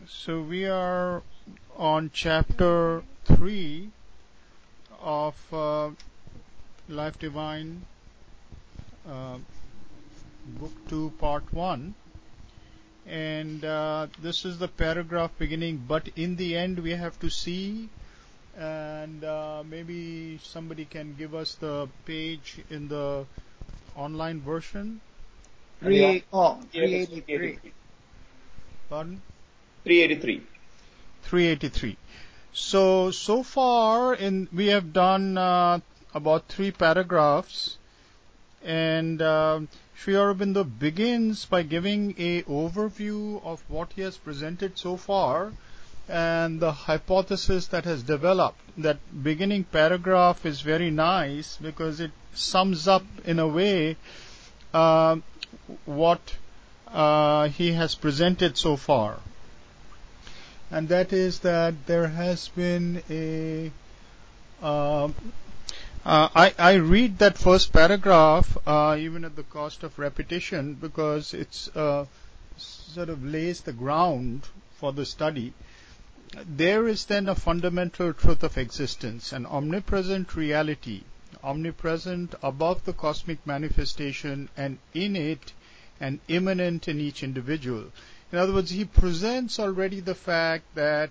So we are on chapter 3 of Life Divine, uh, book 2, part 1. And this is the paragraph beginning, but in the end we have to see, and maybe somebody can give us the page in the online version. 383. Pardon? 383. 383. So far we have done about 3 paragraphs, and Sri Aurobindo begins by giving a overview of what he has presented so far and the hypothesis that has developed. That beginning paragraph is very nice because it sums up in a way what he has presented so far. And that is that there has been I read that first paragraph even at the cost of repetition because it's sort of lays the ground for the study. There is then a fundamental truth of existence, an omnipresent reality, omnipresent above the cosmic manifestation and innate and immanent in each individual. In other words, he presents already the fact that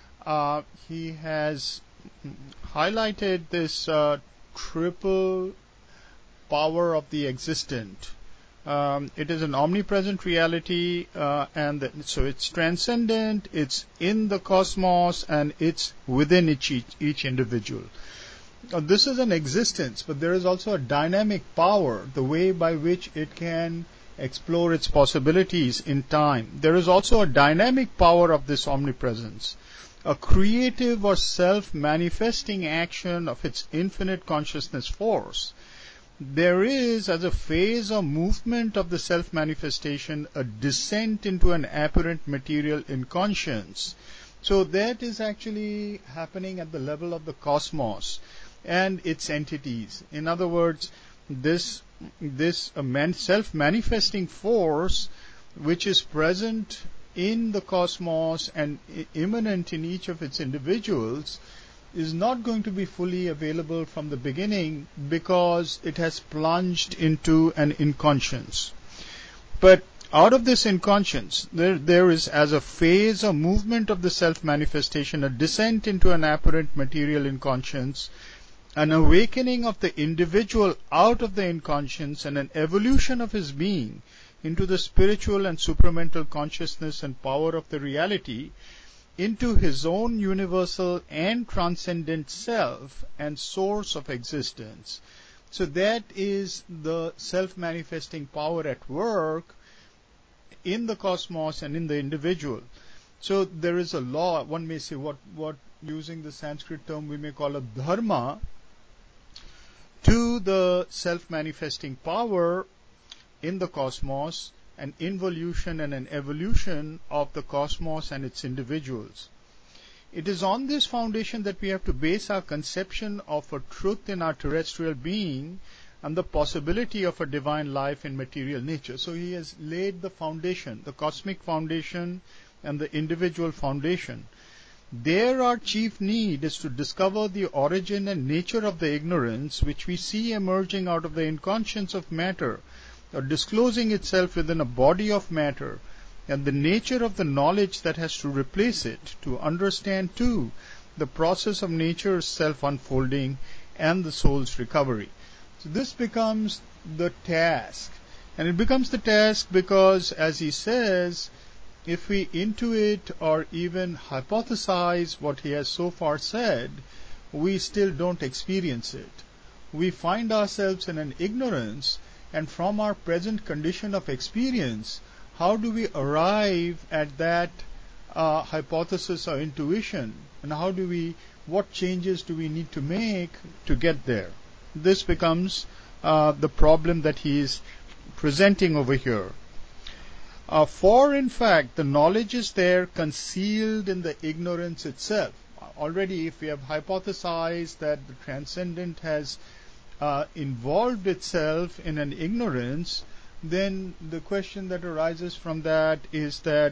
he has highlighted this triple power of the existent. It is an omnipresent reality, so it's transcendent, it's in the cosmos, and it's within each individual. This is an existence, but there is also a dynamic power, the way by which it can explore its possibilities in time. There is also a dynamic power of this omnipresence, a creative or self-manifesting action of its infinite consciousness force. There is, as a phase or movement of the self-manifestation, a descent into an apparent material inconscience. So that is actually happening at the level of the cosmos and its entities. In other words, this self-manifesting force, which is present in the cosmos and immanent in each of its individuals, is not going to be fully available from the beginning because it has plunged into an inconscience. But out of this inconscience, there is, as a phase or movement of the self-manifestation, a descent into an apparent material inconscience, an awakening of the individual out of the inconscience, and an evolution of his being into the spiritual and supramental consciousness and power of the reality, into his own universal and transcendent self and source of existence. So that is the self-manifesting power at work in the cosmos and in the individual. So there is a law, one may say, what using the Sanskrit term we may call a dharma, to the self-manifesting power in the cosmos, an involution and an evolution of the cosmos and its individuals. It is on this foundation that we have to base our conception of a truth in our terrestrial being and the possibility of a divine life in material nature. So he has laid the foundation, the cosmic foundation and the individual foundation. There our chief need is to discover the origin and nature of the ignorance which we see emerging out of the inconscience of matter, or disclosing itself within a body of matter, and the nature of the knowledge that has to replace it, to understand too the process of nature's self-unfolding and the soul's recovery. So this becomes the task. And it becomes the task because, as he says, if we intuit or even hypothesize what he has so far said, we still don't experience it. We find ourselves in an ignorance, and from our present condition of experience, how do we arrive at that hypothesis or intuition, and what changes do we need to make to get there? This becomes the problem that he is presenting over here. For in fact, the knowledge is there concealed in the ignorance itself. Already, if we have hypothesized that the transcendent has involved itself in an ignorance, then the question that arises from that is that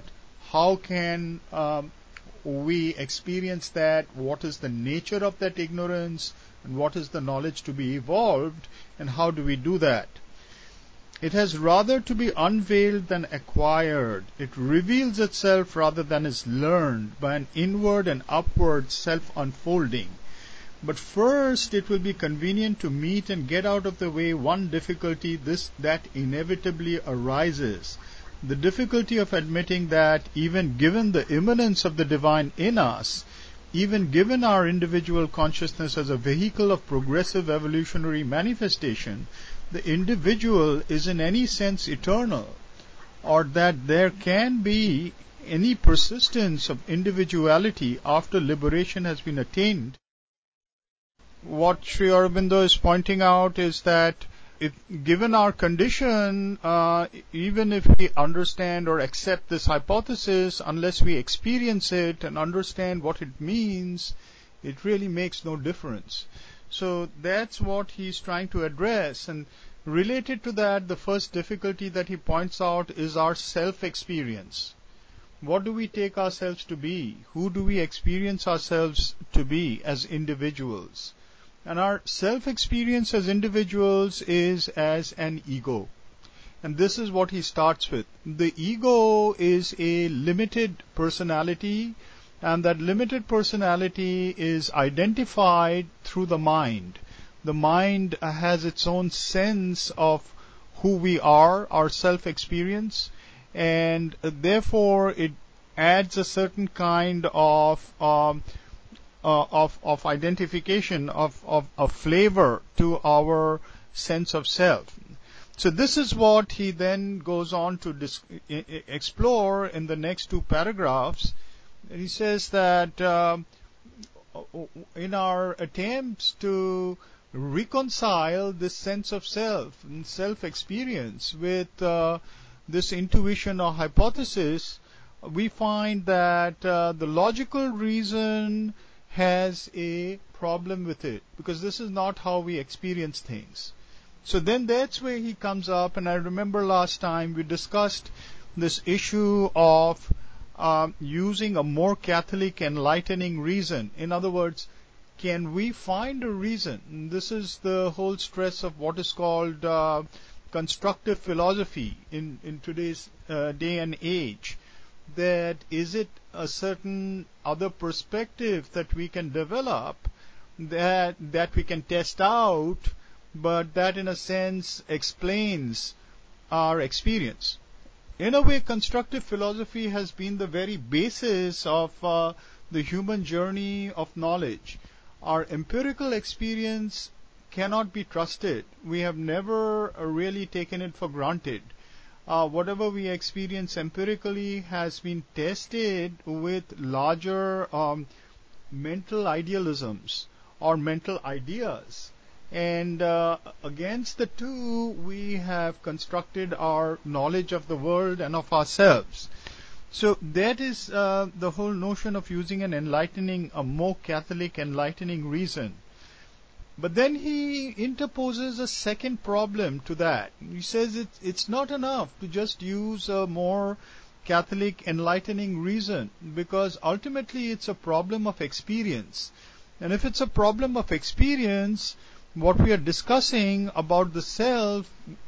how can we experience that, what is the nature of that ignorance, and what is the knowledge to be evolved, and how do we do that. It has rather to be unveiled than acquired. It reveals itself rather than is learned by an inward and upward self-unfolding. But first it will be convenient to meet and get out of the way one difficulty that inevitably arises. The difficulty of admitting that even given the immanence of the divine in us, even given our individual consciousness as a vehicle of progressive evolutionary manifestation, the individual is in any sense eternal, or that there can be any persistence of individuality after liberation has been attained. What Sri Aurobindo is pointing out is that given our condition, even if we understand or accept this hypothesis, unless we experience it and understand what it means, it really makes no difference. So that's what he's trying to address. And related to that, the first difficulty that he points out is our self-experience. What do we take ourselves to be? Who do we experience ourselves to be as individuals? And our self-experience as individuals is as an ego. And this is what he starts with. The ego is a limited personality, and that limited personality is identified through the mind. The mind has its own sense of who we are, our self-experience, and therefore it adds a certain kind of identification, of a flavor to our sense of self. So this is what he then goes on to explore in the next two paragraphs. He says that in our attempts to reconcile this sense of self and self-experience with this intuition or hypothesis, we find that the logical reason has a problem with it, because this is not how we experience things. So then that's where he comes up, and I remember last time we discussed this issue of using a more Catholic enlightening reason. In other words, can we find a reason? And this is the whole stress of what is called constructive philosophy in today's day and age. That is it a certain other perspective that we can develop, that we can test out, but that in a sense explains our experience. In a way, constructive philosophy has been the very basis of the human journey of knowledge. Our empirical experience cannot be trusted. We have never really taken it for granted. Whatever we experience empirically has been tested with larger mental idealisms or mental ideas. And against the two, we have constructed our knowledge of the world and of ourselves. So that is the whole notion of using a more Catholic enlightening reason. But then he interposes a second problem to that. He says it's not enough to just use a more Catholic enlightening reason, because ultimately it's a problem of experience. And if it's a problem of experience, what we are discussing about the self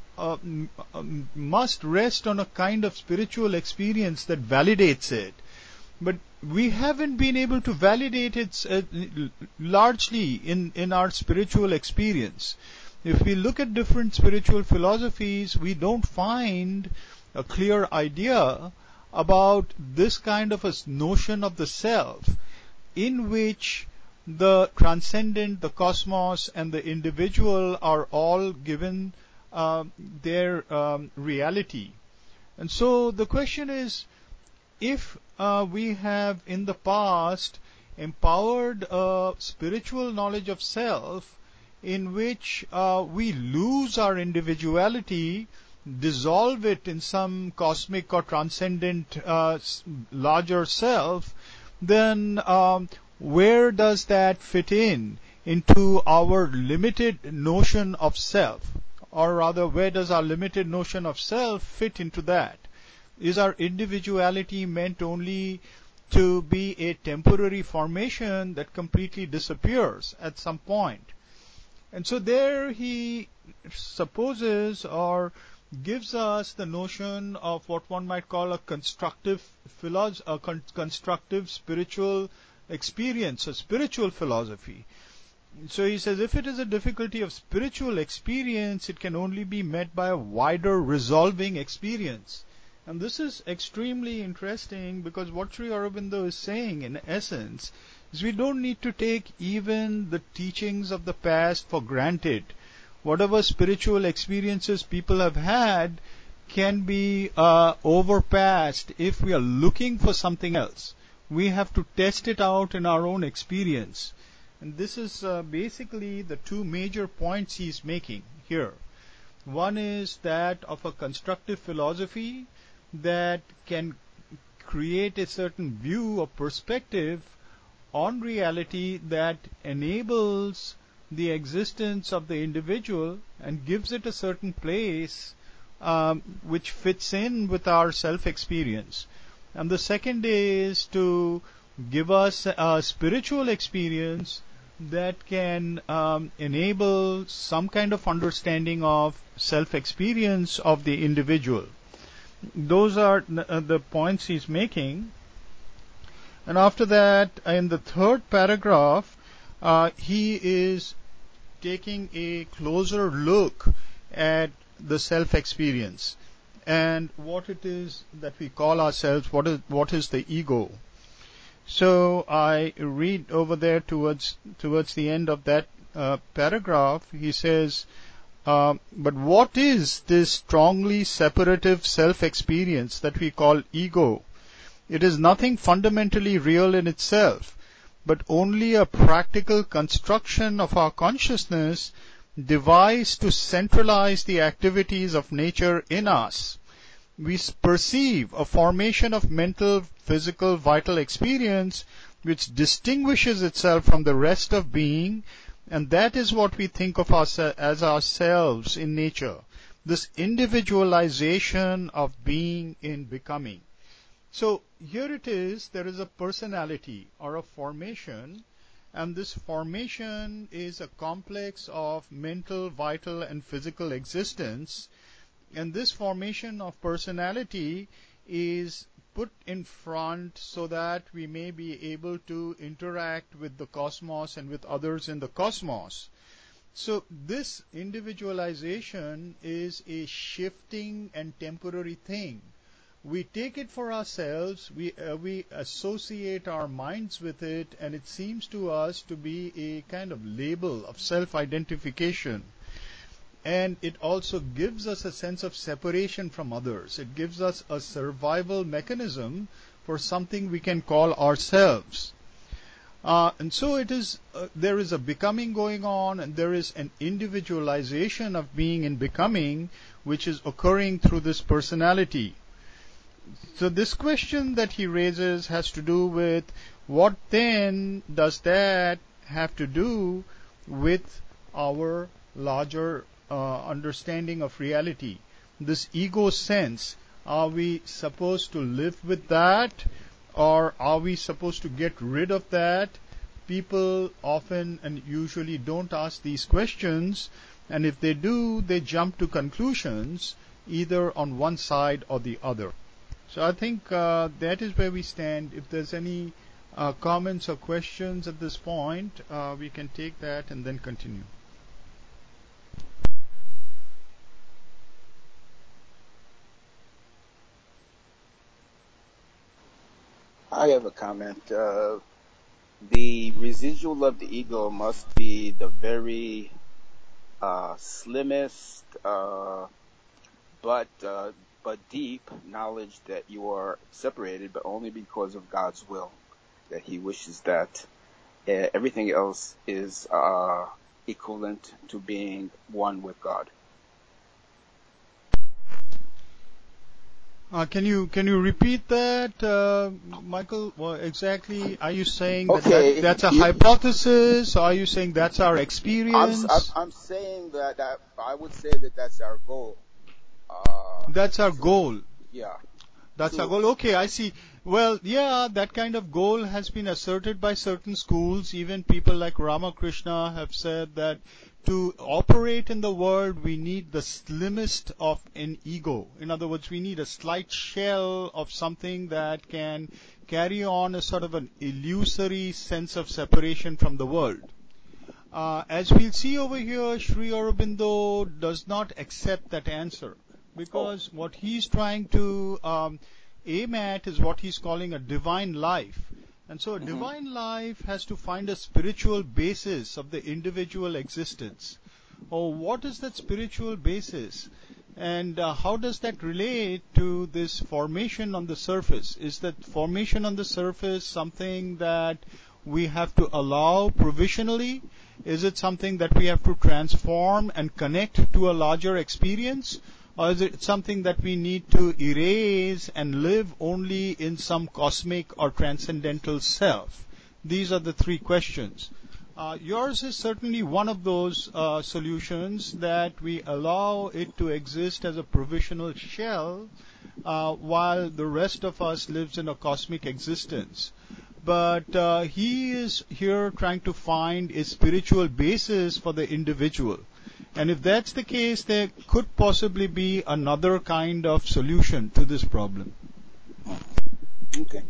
must rest on a kind of spiritual experience that validates it. But we haven't been able to validate it largely in our spiritual experience. If we look at different spiritual philosophies, we don't find a clear idea about this kind of a notion of the self, in which the transcendent, the cosmos, and the individual are all given their reality. And so the question is, if we have in the past empowered a spiritual knowledge of self in which we lose our individuality, dissolve it in some cosmic or transcendent larger self, then where does that fit into our limited notion of self? Or rather, where does our limited notion of self fit into that? Is our individuality meant only to be a temporary formation that completely disappears at some point? And so there he supposes or gives us the notion of what one might call a constructive constructive spiritual experience, a spiritual philosophy. So he says if it is a difficulty of spiritual experience, it can only be met by a wider resolving experience. And this is extremely interesting, because what Sri Aurobindo is saying in essence is we don't need to take even the teachings of the past for granted. Whatever spiritual experiences people have had can be overpassed if we are looking for something else. We have to test it out in our own experience. And this is basically the two major points he's making here. One is that of a constructive philosophy that can create a certain view or perspective on reality that enables the existence of the individual and gives it a certain place which fits in with our self-experience. And the second is to give us a spiritual experience that can enable some kind of understanding of self-experience of the individual. Those are the points he's making. And after that, in the third paragraph, he is taking a closer look at the self-experience and what it is that we call ourselves, what is the ego. So I read over there towards the end of that paragraph. He says, but what is this strongly separative self-experience that we call ego? It is nothing fundamentally real in itself, but only a practical construction of our consciousness devised to centralize the activities of nature in us. We perceive a formation of mental, physical, vital experience which distinguishes itself from the rest of being, and that is what we think of as ourselves in nature, this individualization of being in becoming. So here it is, there is a personality or a formation, and this formation is a complex of mental, vital, and physical existence. And this formation of personality is put in front so that we may be able to interact with the cosmos and with others in the cosmos. So this individualization is a shifting and temporary thing. We take it for ourselves, we associate our minds with it, and it seems to us to be a kind of label of self-identification. And it also gives us a sense of separation from others. It gives us a survival mechanism for something we can call ourselves. And so it is. There is a becoming going on, and there is an individualization of being in becoming, which is occurring through this personality. So this question that he raises has to do with what then does that have to do with our larger understanding of reality, this ego sense. Are we supposed to live with that, or are we supposed to get rid of that? People often and usually don't ask these questions, and if they do, they jump to conclusions either on one side or the other. So I think that is where we stand. If there's any comments or questions at this point, we can take that and then continue. I have a comment. The residual of the ego must be the very slimmest, but deep knowledge that you are separated, but only because of God's will, that He wishes that. Everything else is equivalent to being one with God. Can you repeat that, Michael? Well, exactly. Are you saying that's a hypothesis? Or are you saying that's our experience? I'm saying that I would say that that's our goal. That's our goal. Yeah. That's our goal. Okay, I see. Well, yeah, that kind of goal has been asserted by certain schools. Even people like Ramakrishna have said that to operate in the world, we need the slimmest of an ego. In other words, we need a slight shell of something that can carry on a sort of an illusory sense of separation from the world. As we'll see over here, Sri Aurobindo does not accept that answer because what he's trying to aim at is what he's calling a divine life. And so a divine life has to find a spiritual basis of the individual existence. Oh, what is that spiritual basis? And how does that relate to this formation on the surface? Is that formation on the surface something that we have to allow provisionally? Is it something that we have to transform and connect to a larger experience? Or is it something that we need to erase and live only in some cosmic or transcendental self? These are the three questions. Yours is certainly one of those solutions that we allow it to exist as a provisional shell while the rest of us lives in a cosmic existence. But he is here trying to find a spiritual basis for the individual. And if that's the case, there could possibly be another kind of solution to this problem. Okay.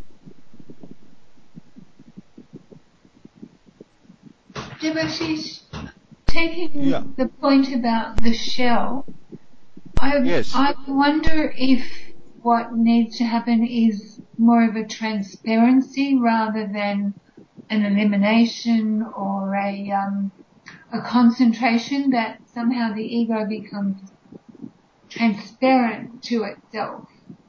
Devashish, taking the point about the shell, I wonder if what needs to happen is more of a transparency rather than an elimination or a concentration, that somehow the ego becomes transparent to itself.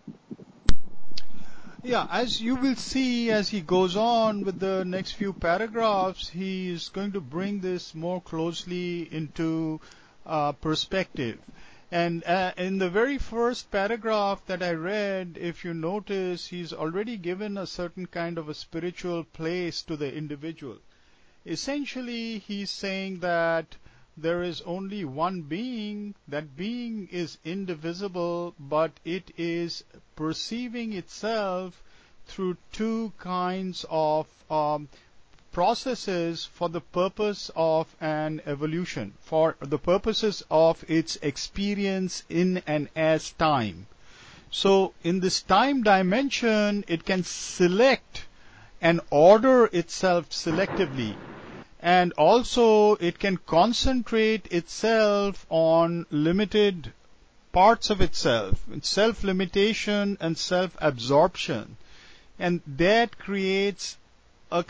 Yeah, as you will see as he goes on with the next few paragraphs, he is going to bring this more closely into perspective. And in the very first paragraph that I read, if you notice, he's already given a certain kind of a spiritual place to the individual. Essentially, he's saying that there is only one being. That being is indivisible, but it is perceiving itself through two kinds of processes for the purpose of an evolution, for the purposes of its experience in and as time. So in this time dimension, it can select and order itself selectively. And also it can concentrate itself on limited parts of itself, self-limitation and self-absorption. And that creates a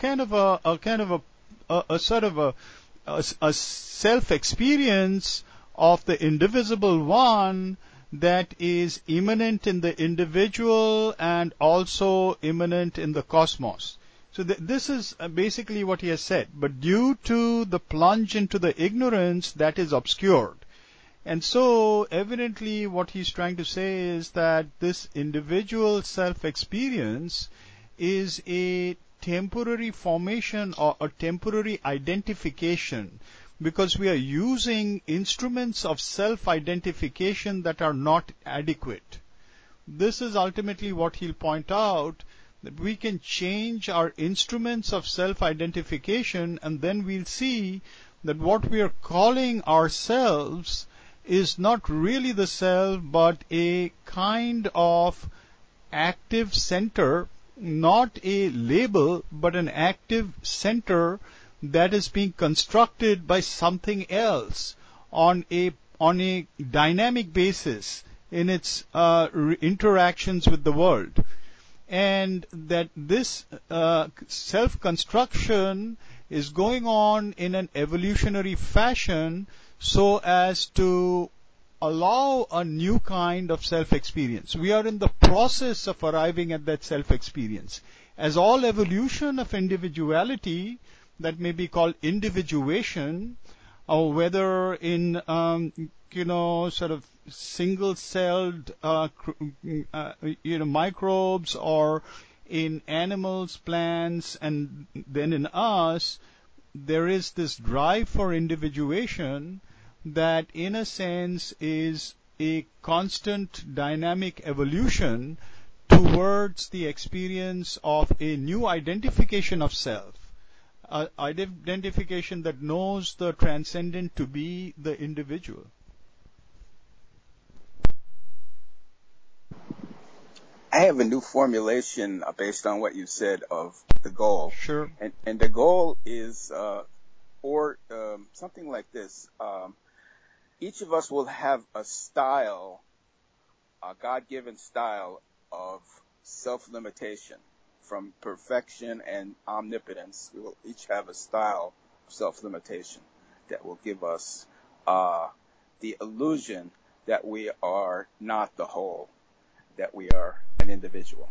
self-experience of the indivisible one that is immanent in the individual and also immanent in the cosmos. So this is basically what he has said. But due to the plunge into the ignorance, that is obscured. And so evidently what he's trying to say is that this individual self-experience is a temporary formation or a temporary identification, because we are using instruments of self-identification that are not adequate. This is ultimately what he'll point out, that we can change our instruments of self-identification, and then we'll see that what we are calling ourselves is not really the self, but a kind of active center, not a label, but an active center that is being constructed by something else on a dynamic basis in its interactions with the world. And that this self-construction is going on in an evolutionary fashion so as to allow a new kind of self-experience. We are in the process of arriving at that self-experience. As all evolution of individuality, that may be called individuation, or whether in sort of single-celled microbes, or in animals, plants, and then in us, there is this drive for individuation that in a sense is a constant dynamic evolution towards the experience of a new identification of self, identification that knows the transcendent to be the individual. I have a new formulation based on what you said of the goal. Sure. And the goal is, something like this. Each of us will have a style, a God-given style of self-limitation. From perfection and omnipotence, we will each have a style of self-limitation that will give us the illusion that we are not the whole, that we are an individual.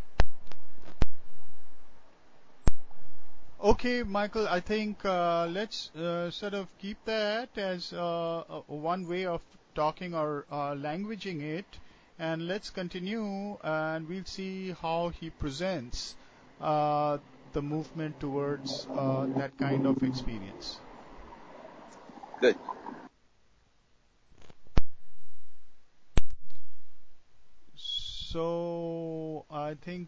Okay, Michael, I think let's sort of keep that as one way of talking or languaging it, and let's continue, and we'll see how he presents the movement towards that kind of experience. Good. So I think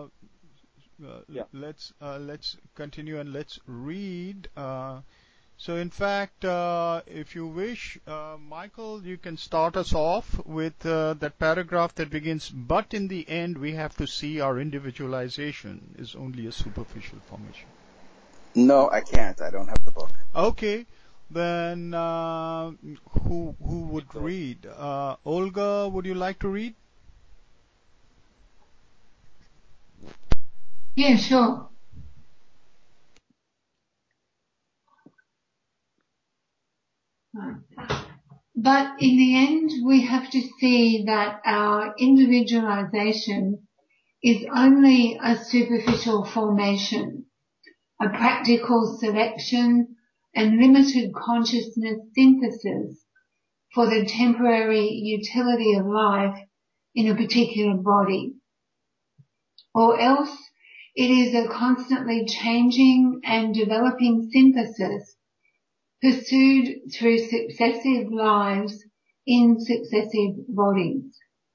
let's continue and let's read. So in fact, if you wish, Michael, you can start us off with that paragraph that begins, but in the end we have to see our individualization is only a superficial formation. No, I can't. I don't have the book. Okay. Then who would read? Olga, would you like to read? Yeah, sure. But in the end, we have to see that our individualization is only a superficial formation, a practical selection and limited consciousness synthesis for the temporary utility of life in a particular body. Or else it is a constantly changing and developing synthesis pursued through successive lives in successive bodies.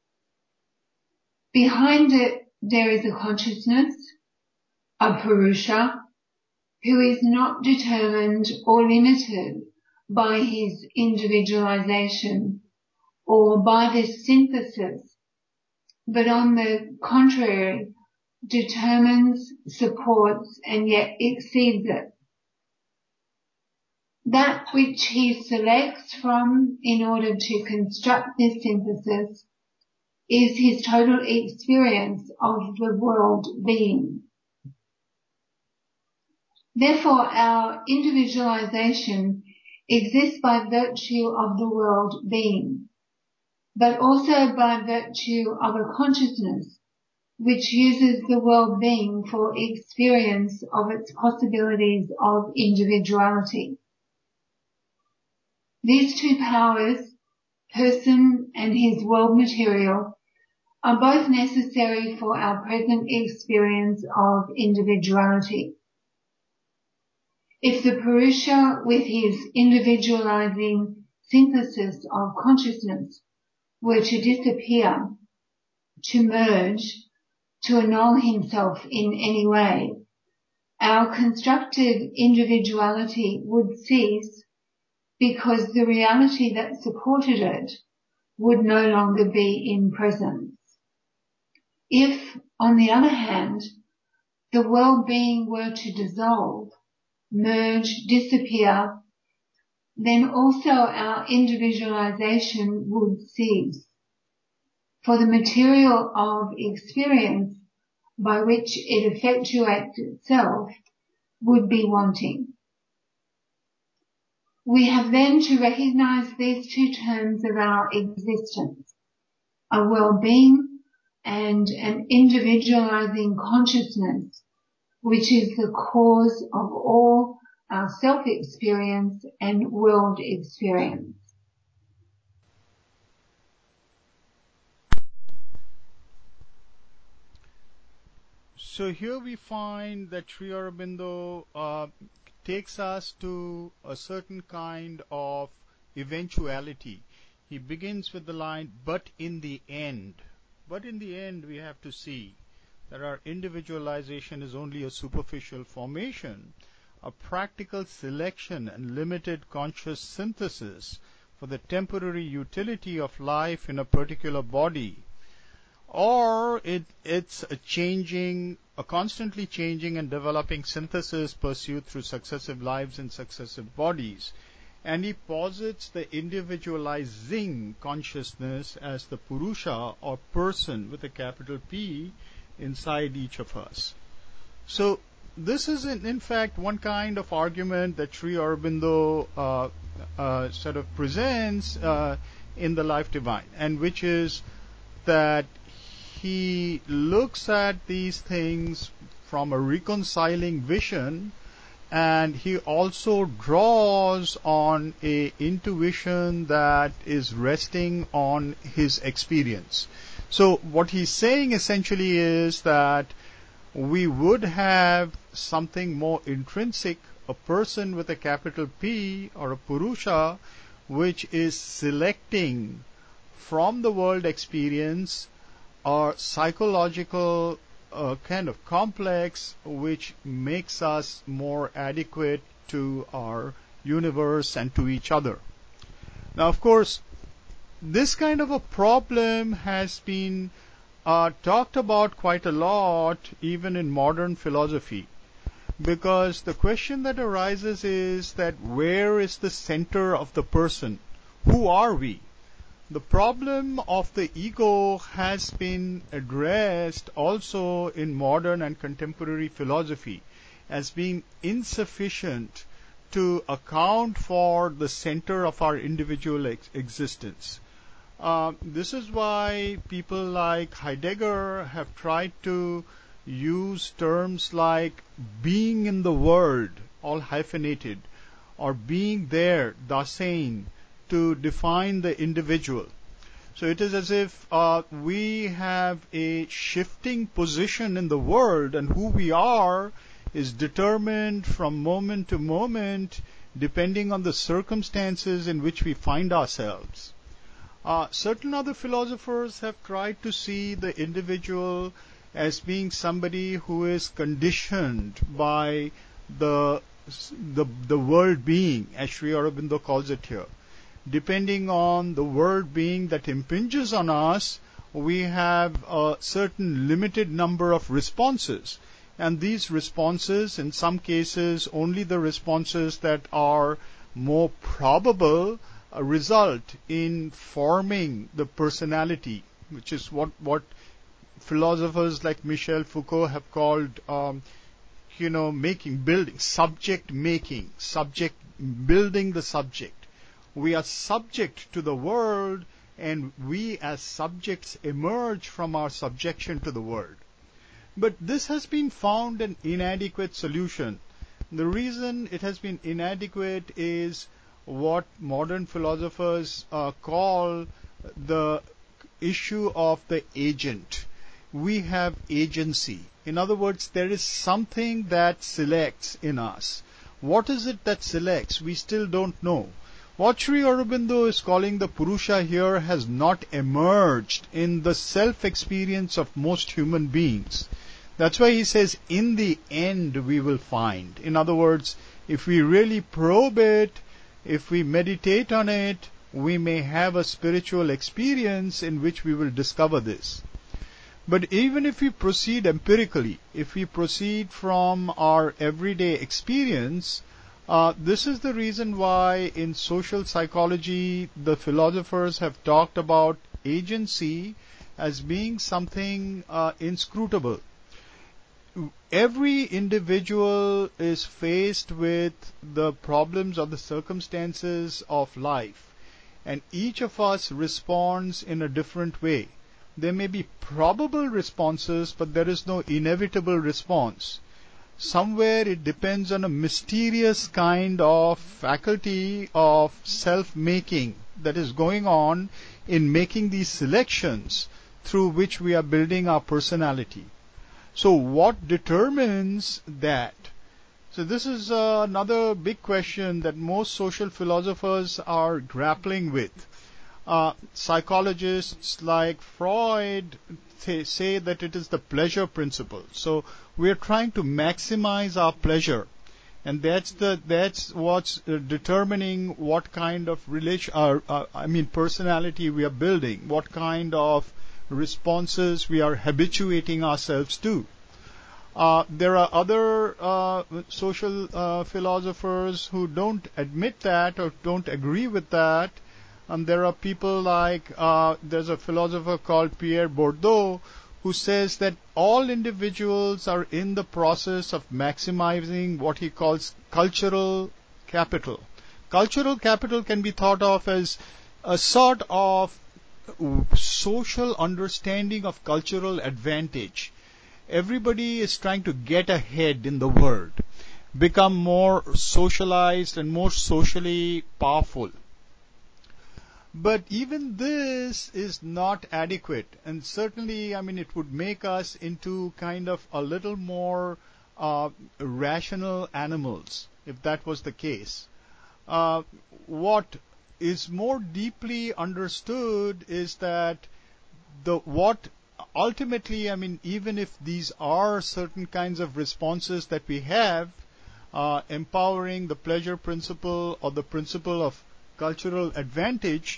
Behind it, there is a consciousness, a Purusha, who is not determined or limited by his individualization or by this synthesis, but on the contrary, determines, supports, and yet exceeds it. That which he selects from in order to construct this synthesis is his total experience of the world being. Therefore, our individualization exists by virtue of the world being, but also by virtue of a consciousness which uses the world being for experience of its possibilities of individuality. These two powers, person and his world material, are both necessary for our present experience of individuality. If the Purusha with his individualizing synthesis of consciousness were to disappear, to merge, to annul himself in any way, our constructed individuality would cease because the reality that supported it would no longer be in presence. If, on the other hand, the world being were to dissolve, merge, disappear, then also our individualization would cease. For the material of experience by which it effectuates itself would be wanting. We have then to recognize these two terms of our existence, a well-being and an individualizing consciousness, which is the cause of all our self-experience and world experience. So here we find that Sri Aurobindo takes us to a certain kind of eventuality. He begins with the line, but in the end we have to see. that our individualization is only a superficial formation, a practical selection and limited conscious synthesis for the temporary utility of life in a particular body, or it's a constantly changing and developing synthesis pursued through successive lives and successive bodies. And he posits the individualizing consciousness as the Purusha or person with a capital P inside each of us. So this is in fact one kind of argument that Sri Aurobindo sort of presents in the Life Divine, and which is that he looks at these things from a reconciling vision, and he also draws on a intuition that is resting on his experience. So what he's saying essentially is that we would have something more intrinsic, a person with a capital P or a Purusha, which is selecting from the world experience a psychological kind of complex which makes us more adequate to our universe and to each other. Now, of course, this kind of a problem has been talked about quite a lot even in modern philosophy, because the question that arises is that where is the center of the person? Who are we? The problem of the ego has been addressed also in modern and contemporary philosophy as being insufficient to account for the center of our individual existence. This is why people like Heidegger have tried to use terms like being in the world, all hyphenated, or being there, Dasein, to define the individual. So it is as if we have a shifting position in the world, and who we are is determined from moment to moment depending on the circumstances in which we find ourselves. Certain other philosophers have tried to see the individual as being somebody who is conditioned by the world being, as Sri Aurobindo calls it here. Depending on the world being that impinges on us, we have a certain limited number of responses. And these responses, in some cases, only the responses that are more probable, result in forming the personality, which is what philosophers like Michel Foucault have called, building, building the subject. We are subject to the world, and we as subjects emerge from our subjection to the world. But this has been found an inadequate solution. The reason it has been inadequate is what modern philosophers call the issue of the agent. We have agency. In other words, there is something that selects in us. What is it that selects? We still don't know. What Sri Aurobindo is calling the Purusha here has not emerged in the self-experience of most human beings. That's why he says, in the end we will find. In other words, if we really probe it, if we meditate on it, we may have a spiritual experience in which we will discover this. But even if we proceed empirically, if we proceed from our everyday experience, this is the reason why in social psychology the philosophers have talked about agency as being something inscrutable. Every individual is faced with the problems or the circumstances of life, and each of us responds in a different way. There may be probable responses, but there is no inevitable response. Somewhere it depends on a mysterious kind of faculty of self-making that is going on in making these selections through which we are building our personality. So what determines that? So this is another big question that most social philosophers are grappling with. Psychologists like Freud say that it is the pleasure principle. So we are trying to maximize our pleasure, and that's what's determining what kind of personality we are building, what kind of responses we are habituating ourselves to. There are other social philosophers who don't admit that or don't agree with that. And there are people like, there's a philosopher called Pierre Bourdieu who says that all individuals are in the process of maximizing what he calls cultural capital. Cultural capital can be thought of as a sort of social understanding of cultural advantage. Everybody is trying to get ahead in the world, become more socialized and more socially powerful. But even this is not adequate, and certainly, it would make us into kind of a little more rational animals, if that was the case. What is more deeply understood is that ultimately, even if these are certain kinds of responses that we have, empowering the pleasure principle or the principle of cultural advantage,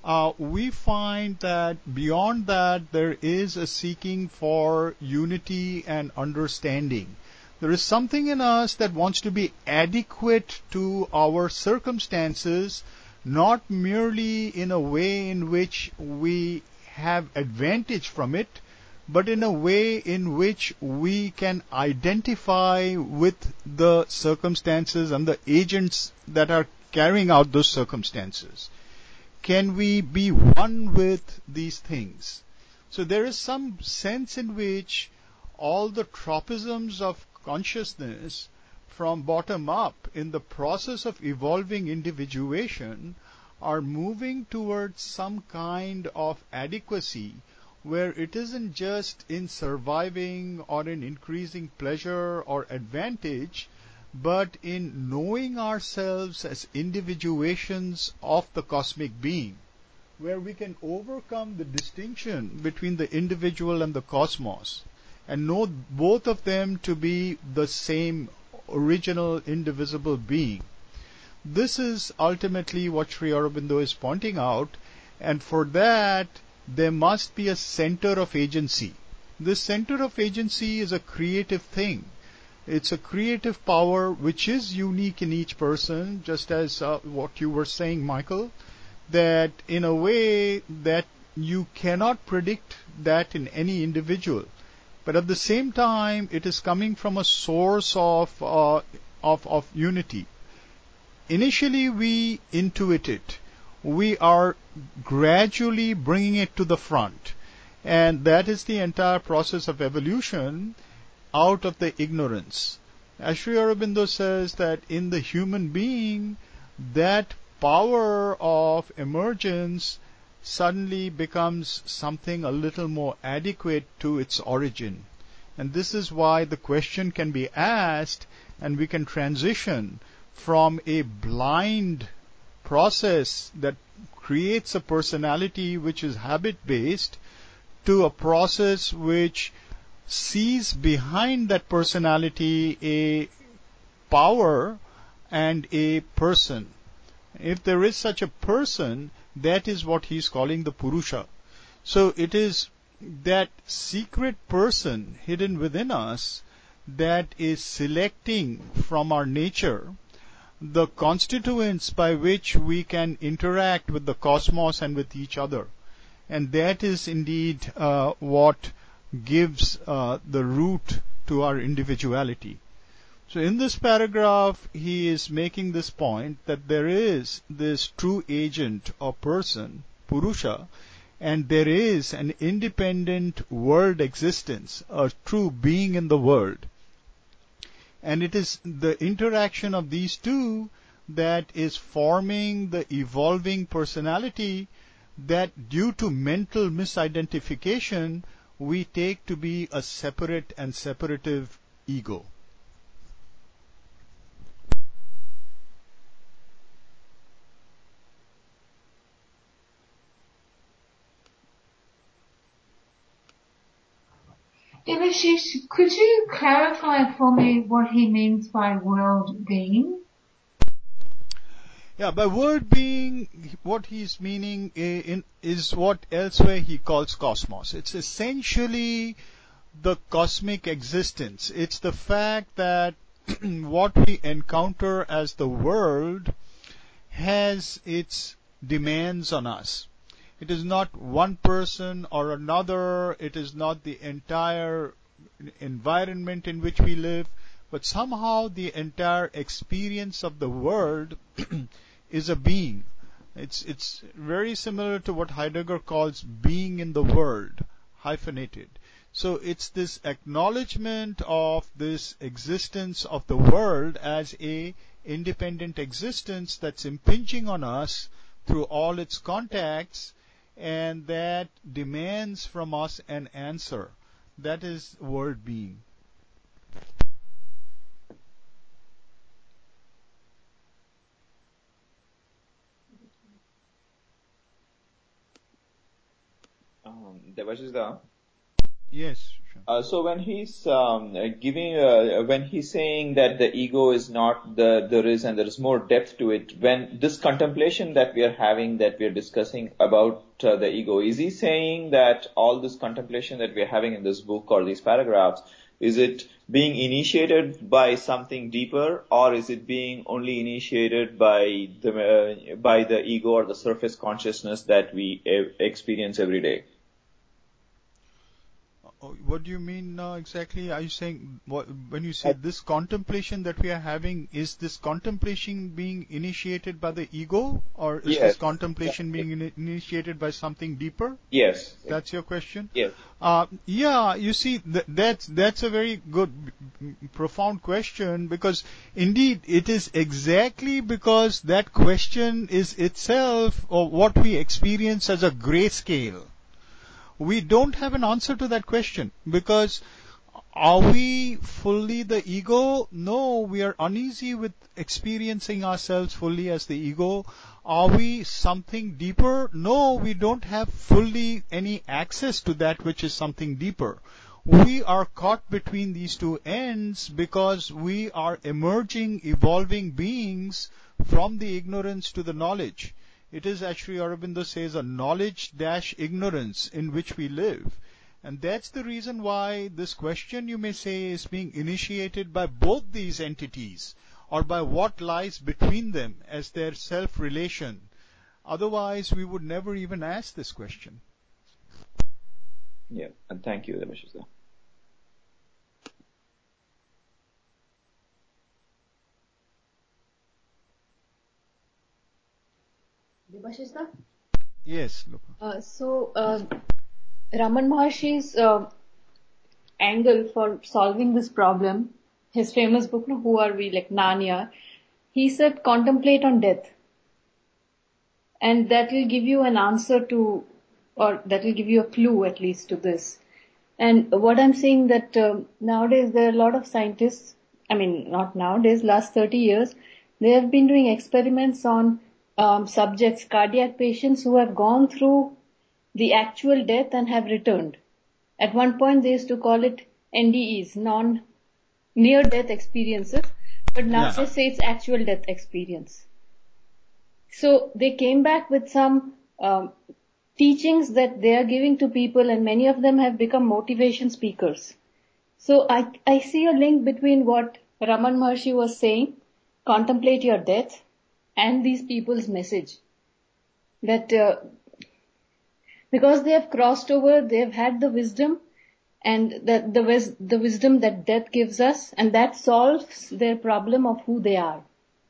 we find that beyond that there is a seeking for unity and understanding. There is something in us that wants to be adequate to our circumstances, not merely in a way in which we have advantage from it, but in a way in which we can identify with the circumstances and the agents that are carrying out those circumstances. Can we be one with these things? So there is some sense in which all the tropisms of consciousness from bottom up in the process of evolving individuation are moving towards some kind of adequacy where it isn't just in surviving or in increasing pleasure or advantage, but in knowing ourselves as individuations of the cosmic being, where we can overcome the distinction between the individual and the cosmos and know both of them to be the same original indivisible being. This is ultimately what Sri Aurobindo is pointing out, and for that there must be a center of agency. This center of agency is a creative thing. It's a creative power which is unique in each person, just as what you were saying, Michael, that in a way that you cannot predict that in any individual. But at the same time, it is coming from a source of unity. Initially, we intuit it. We are gradually bringing it to the front. And that is the entire process of evolution out of the ignorance. As Sri Aurobindo says that in the human being, that power of emergence suddenly becomes something a little more adequate to its origin. And this is why the question can be asked, and we can transition from a blind process that creates a personality which is habit-based to a process which sees behind that personality a power and a person. If there is such a person, that is what he is calling the Purusha. So it is that secret person hidden within us that is selecting from our nature the constituents by which we can interact with the cosmos and with each other. And that is indeed what gives the root to our individuality. So in this paragraph, he is making this point that there is this true agent or person, Purusha, and there is an independent world existence, a true being in the world. And it is the interaction of these two that is forming the evolving personality that, due to mental misidentification, we take to be a separate and separative ego. Devashish, could you clarify for me what he means by world being? Yeah, by world being, what he's meaning is what elsewhere he calls cosmos. It's essentially the cosmic existence. It's the fact that what we encounter as the world has its demands on us. It is not one person or another. It is not the entire environment in which we live, but somehow the entire experience of the world is a being. It's very similar to what Heidegger calls being in the world, hyphenated. So it's this acknowledgement of this existence of the world as a independent existence that's impinging on us through all its contacts, and that demands from us an answer. That is world being. Devashish, Yes. so when he's when he's saying that the ego is not there is and there is more depth to it, when this contemplation that we are having, that we are discussing about the ego, is he saying that all this contemplation that we are having in this book or these paragraphs, is it being initiated by something deeper, or is it being only initiated by the ego or the surface consciousness that we experience every day? What do you mean exactly? Are you saying, when you say this contemplation that we are having, is this contemplation being initiated by the ego, or is this contemplation being initiated by something deeper? Yes. That's your question? Yes. Yeah, you see, that's a very good, profound question, because indeed it is exactly because that question is itself what we experience as a grayscale. We don't have an answer to that question, because are we fully the ego? No, we are uneasy with experiencing ourselves fully as the ego. Are we something deeper? No, we don't have fully any access to that which is something deeper. We are caught between these two ends because we are emerging, evolving beings from the ignorance to the knowledge. It is actually, Aurobindo says, a knowledge-ignorance in which we live. And that's the reason why this question, you may say, is being initiated by both these entities, or by what lies between them as their self-relation. Otherwise, we would never even ask this question. Yeah, and thank you, Devashish. Devashish? Yes, Lopa. Raman Maharshi's angle for solving this problem, his famous book, Who Are We, like Narnia, he said contemplate on death. And that will give you an answer to, or that will give you a clue at least to this. And what I'm saying that nowadays there are a lot of scientists, not nowadays, last 30 years, they have been doing experiments on subjects, cardiac patients who have gone through the actual death and have returned. At one point they used to call it NDEs, near-death experiences, but now they say it's actual death experience. So they came back with some teachings that they are giving to people, and many of them have become motivation speakers. So I see a link between what Raman Maharshi was saying, contemplate your death, and these people's message. That because they have crossed over, they have had the wisdom, and the wisdom that death gives us, and that solves their problem of who they are.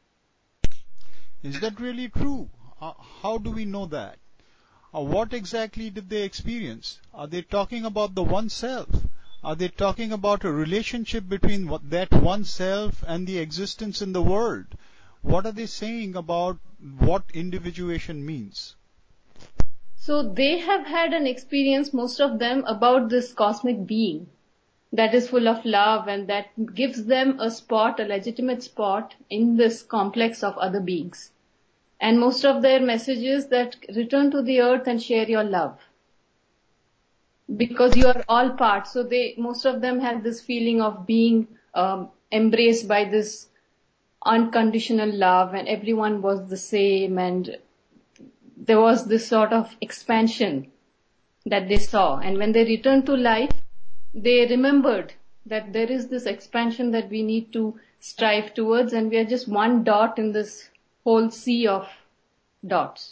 Is that really true? How do we know that? What exactly did they experience? Are they talking about the one self? Are they talking about a relationship between that one self and the existence in the world? What are they saying about what individuation means? So they have had an experience, most of them, about this cosmic being that is full of love and that gives them a spot, a legitimate spot in this complex of other beings. And most of their messages that return to the earth and share your love. because you are all part. So most of them had this feeling of being embraced by this unconditional love, and everyone was the same, and there was this sort of expansion that they saw. And when they returned to life, they remembered that there is this expansion that we need to strive towards, and we are just one dot in this whole sea of dots.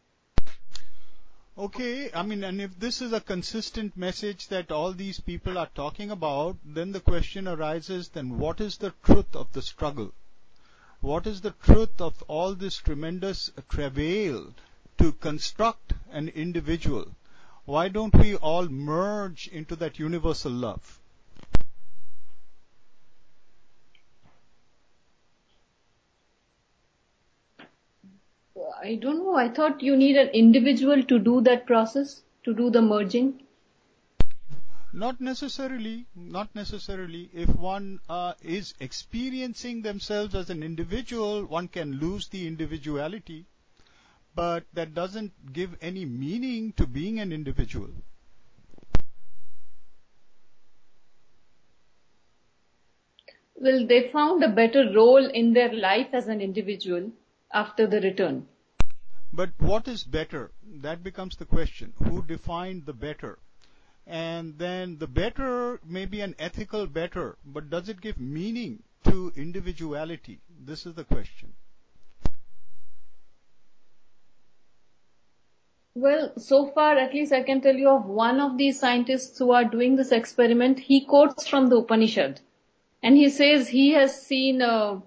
Okay, and if this is a consistent message that all these people are talking about, then the question arises, then what is the truth of the struggle? What is the truth of all this tremendous travail to construct an individual? Why don't we all merge into that universal love? I don't know. I thought you need an individual to do that process, to do the merging. Not necessarily. Not necessarily. If one is experiencing themselves as an individual, one can lose the individuality. But that doesn't give any meaning to being an individual. Well, they found a better role in their life as an individual after the return. But what is better? That becomes the question. Who defined the better? And then the better may be an ethical better, but does it give meaning to individuality? This is the question. Well, so far, at least I can tell you of one of these scientists who are doing this experiment. He quotes from the Upanishad, and he says he has seen a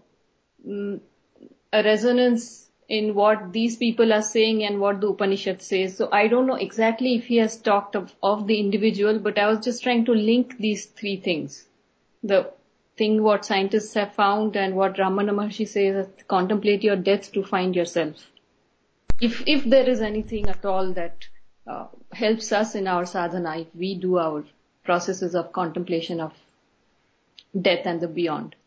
resonance in what these people are saying and what the Upanishad says. So I don't know exactly if he has talked of the individual, but I was just trying to link these three things. The thing what scientists have found and what Ramana Maharshi says, contemplate your death to find yourself. If there is anything at all that helps us in our sadhana, if we do our processes of contemplation of death and the beyond.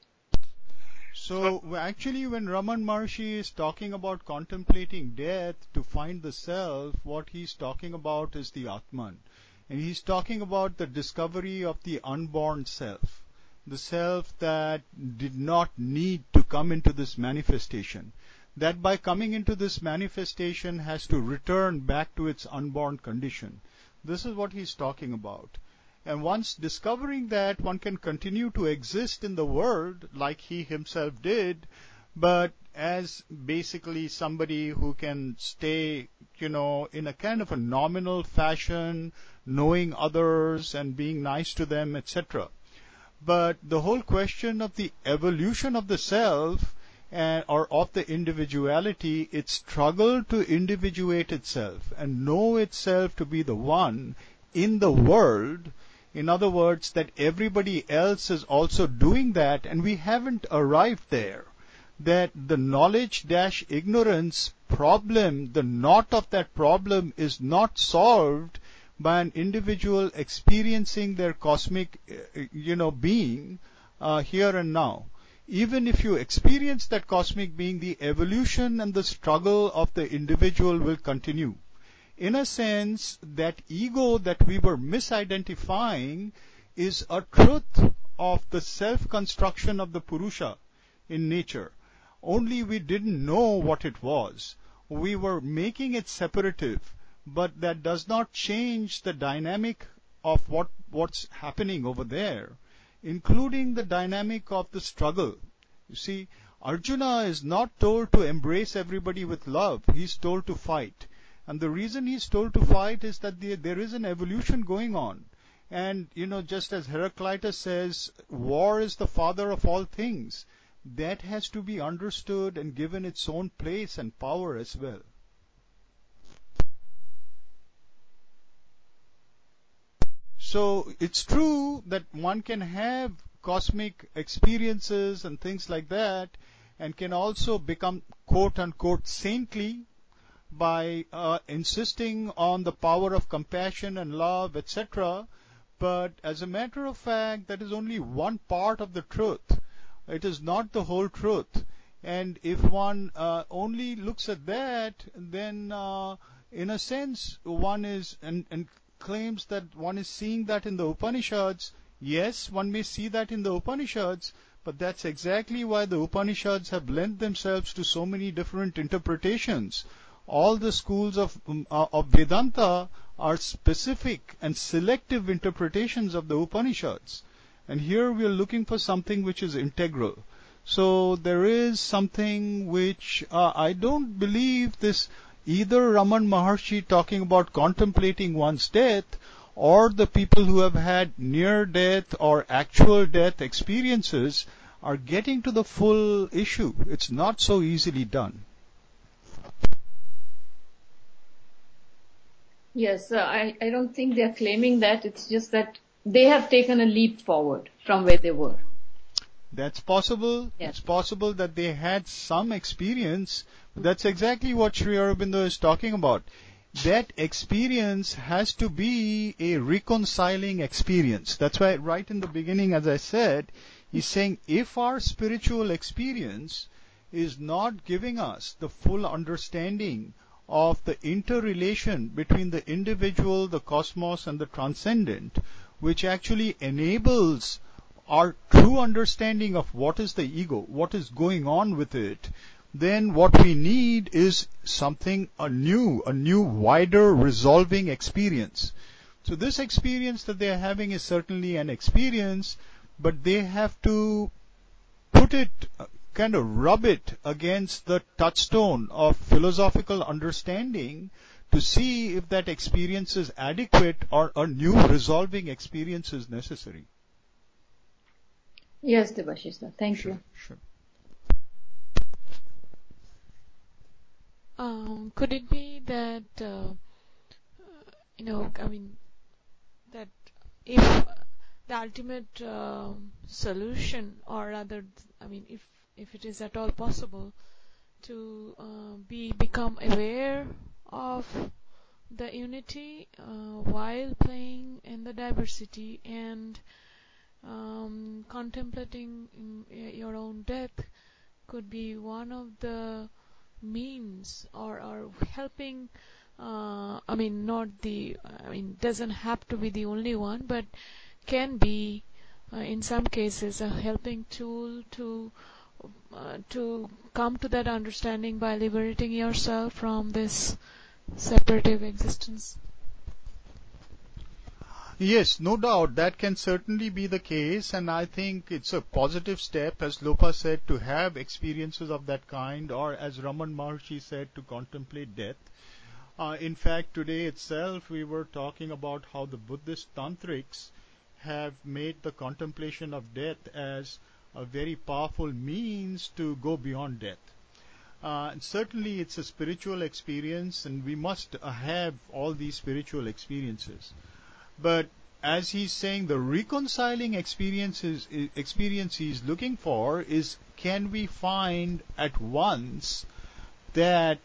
So actually when Raman Maharshi is talking about contemplating death to find the self, what he's talking about is the Atman. And he's talking about the discovery of the unborn self, the self that did not need to come into this manifestation, that by coming into this manifestation has to return back to its unborn condition. This is what he's talking about. And once discovering that, one can continue to exist in the world like he himself did, but as basically somebody who can stay, in a kind of a nominal fashion, knowing others and being nice to them, etc. But the whole question of the evolution of the self or of the individuality, its struggle to individuate itself and know itself to be the one in the world. In other words, that everybody else is also doing that, and we haven't arrived there. That the knowledge-ignorance problem, the knot of that problem is not solved by an individual experiencing their cosmic, being here and now. Even if you experience that cosmic being, the evolution and the struggle of the individual will continue. In a sense, that ego that we were misidentifying is a truth of the self-construction of the Purusha in nature. Only we didn't know what it was. We were making it separative, but that does not change the dynamic of what's happening over there, including the dynamic of the struggle. You see, Arjuna is not told to embrace everybody with love. He's told to fight. And the reason he's told to fight is that there is an evolution going on. And, just as Heraclitus says, war is the father of all things. That has to be understood and given its own place and power as well. So it's true that one can have cosmic experiences and things like that, and can also become quote-unquote saintly by insisting on the power of compassion and love, etc. But as a matter of fact, that is only one part of the truth. It is not the whole truth. And if one only looks at that, then in a sense one is, and claims that one is seeing that in the Upanishads. Yes, one may see that in the Upanishads, but that's exactly why the Upanishads have lent themselves to so many different interpretations. All the schools of Vedanta are specific and selective interpretations of the Upanishads. And here we are looking for something which is integral. So there is something which I don't believe this either Raman Maharshi talking about contemplating one's death, or the people who have had near-death or actual death experiences are getting to the full issue. It's not so easily done. Yes, I don't think they are claiming that. It's just that they have taken a leap forward from where they were. That's possible. Yes. It's possible that they had some experience. That's exactly what Sri Aurobindo is talking about. That experience has to be a reconciling experience. That's why right in the beginning, as I said, he's saying if our spiritual experience is not giving us the full understanding of the interrelation between the individual, the cosmos, and the transcendent, which actually enables our true understanding of what is the ego, what is going on with it, then what we need is something, a new, wider resolving experience. So this experience that they are having is certainly an experience, but they have to put it, kind of rub it against the touchstone of philosophical understanding to see if that experience is adequate or a new resolving experience is necessary. Yes, Debashis, thank you. Sure. Could it be that, that if the ultimate solution, or rather, if it is at all possible to become aware of the unity while playing in the diversity and contemplating your own death, could be one of the means or helping, doesn't have to be the only one, but can be in some cases a helping tool to come to that understanding by liberating yourself from this separative existence. Yes, no doubt that can certainly be the case, and I think it's a positive step, as Lopa said, to have experiences of that kind, or as Raman Maharshi said, to contemplate death. In fact, today itself we were talking about how the Buddhist tantrics have made the contemplation of death as a very powerful means to go beyond death. And certainly it's a spiritual experience, and we must have all these spiritual experiences. But as he's saying, the reconciling experience he's looking for is, can we find at once that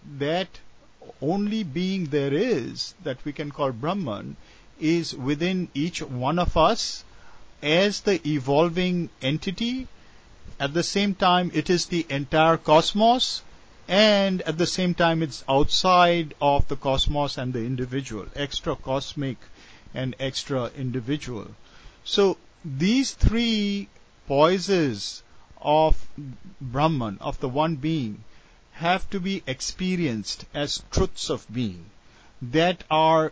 only being there is, that we can call Brahman, is within each one of us as the evolving entity. At the same time, it is the entire cosmos, and at the same time, it's outside of the cosmos and the individual, extra cosmic and extra individual. So these three poises of Brahman, of the one being, have to be experienced as truths of being that are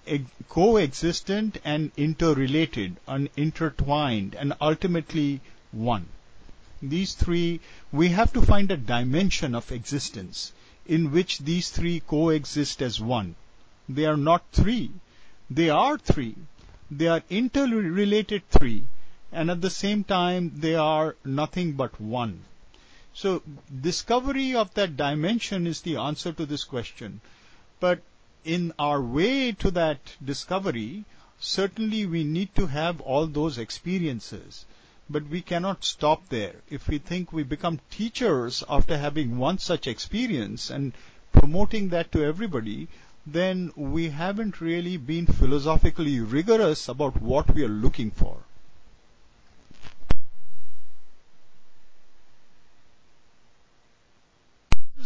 coexistent and interrelated and intertwined and ultimately one. These three, we have to find a dimension of existence in which these three coexist as one. They are not three. They are three. They are interrelated three. And at the same time, they are nothing but one. So, discovery of that dimension is the answer to this question. But in our way to that discovery, certainly we need to have all those experiences. But we cannot stop there. If we think we become teachers after having one such experience and promoting that to everybody, then we haven't really been philosophically rigorous about what we are looking for.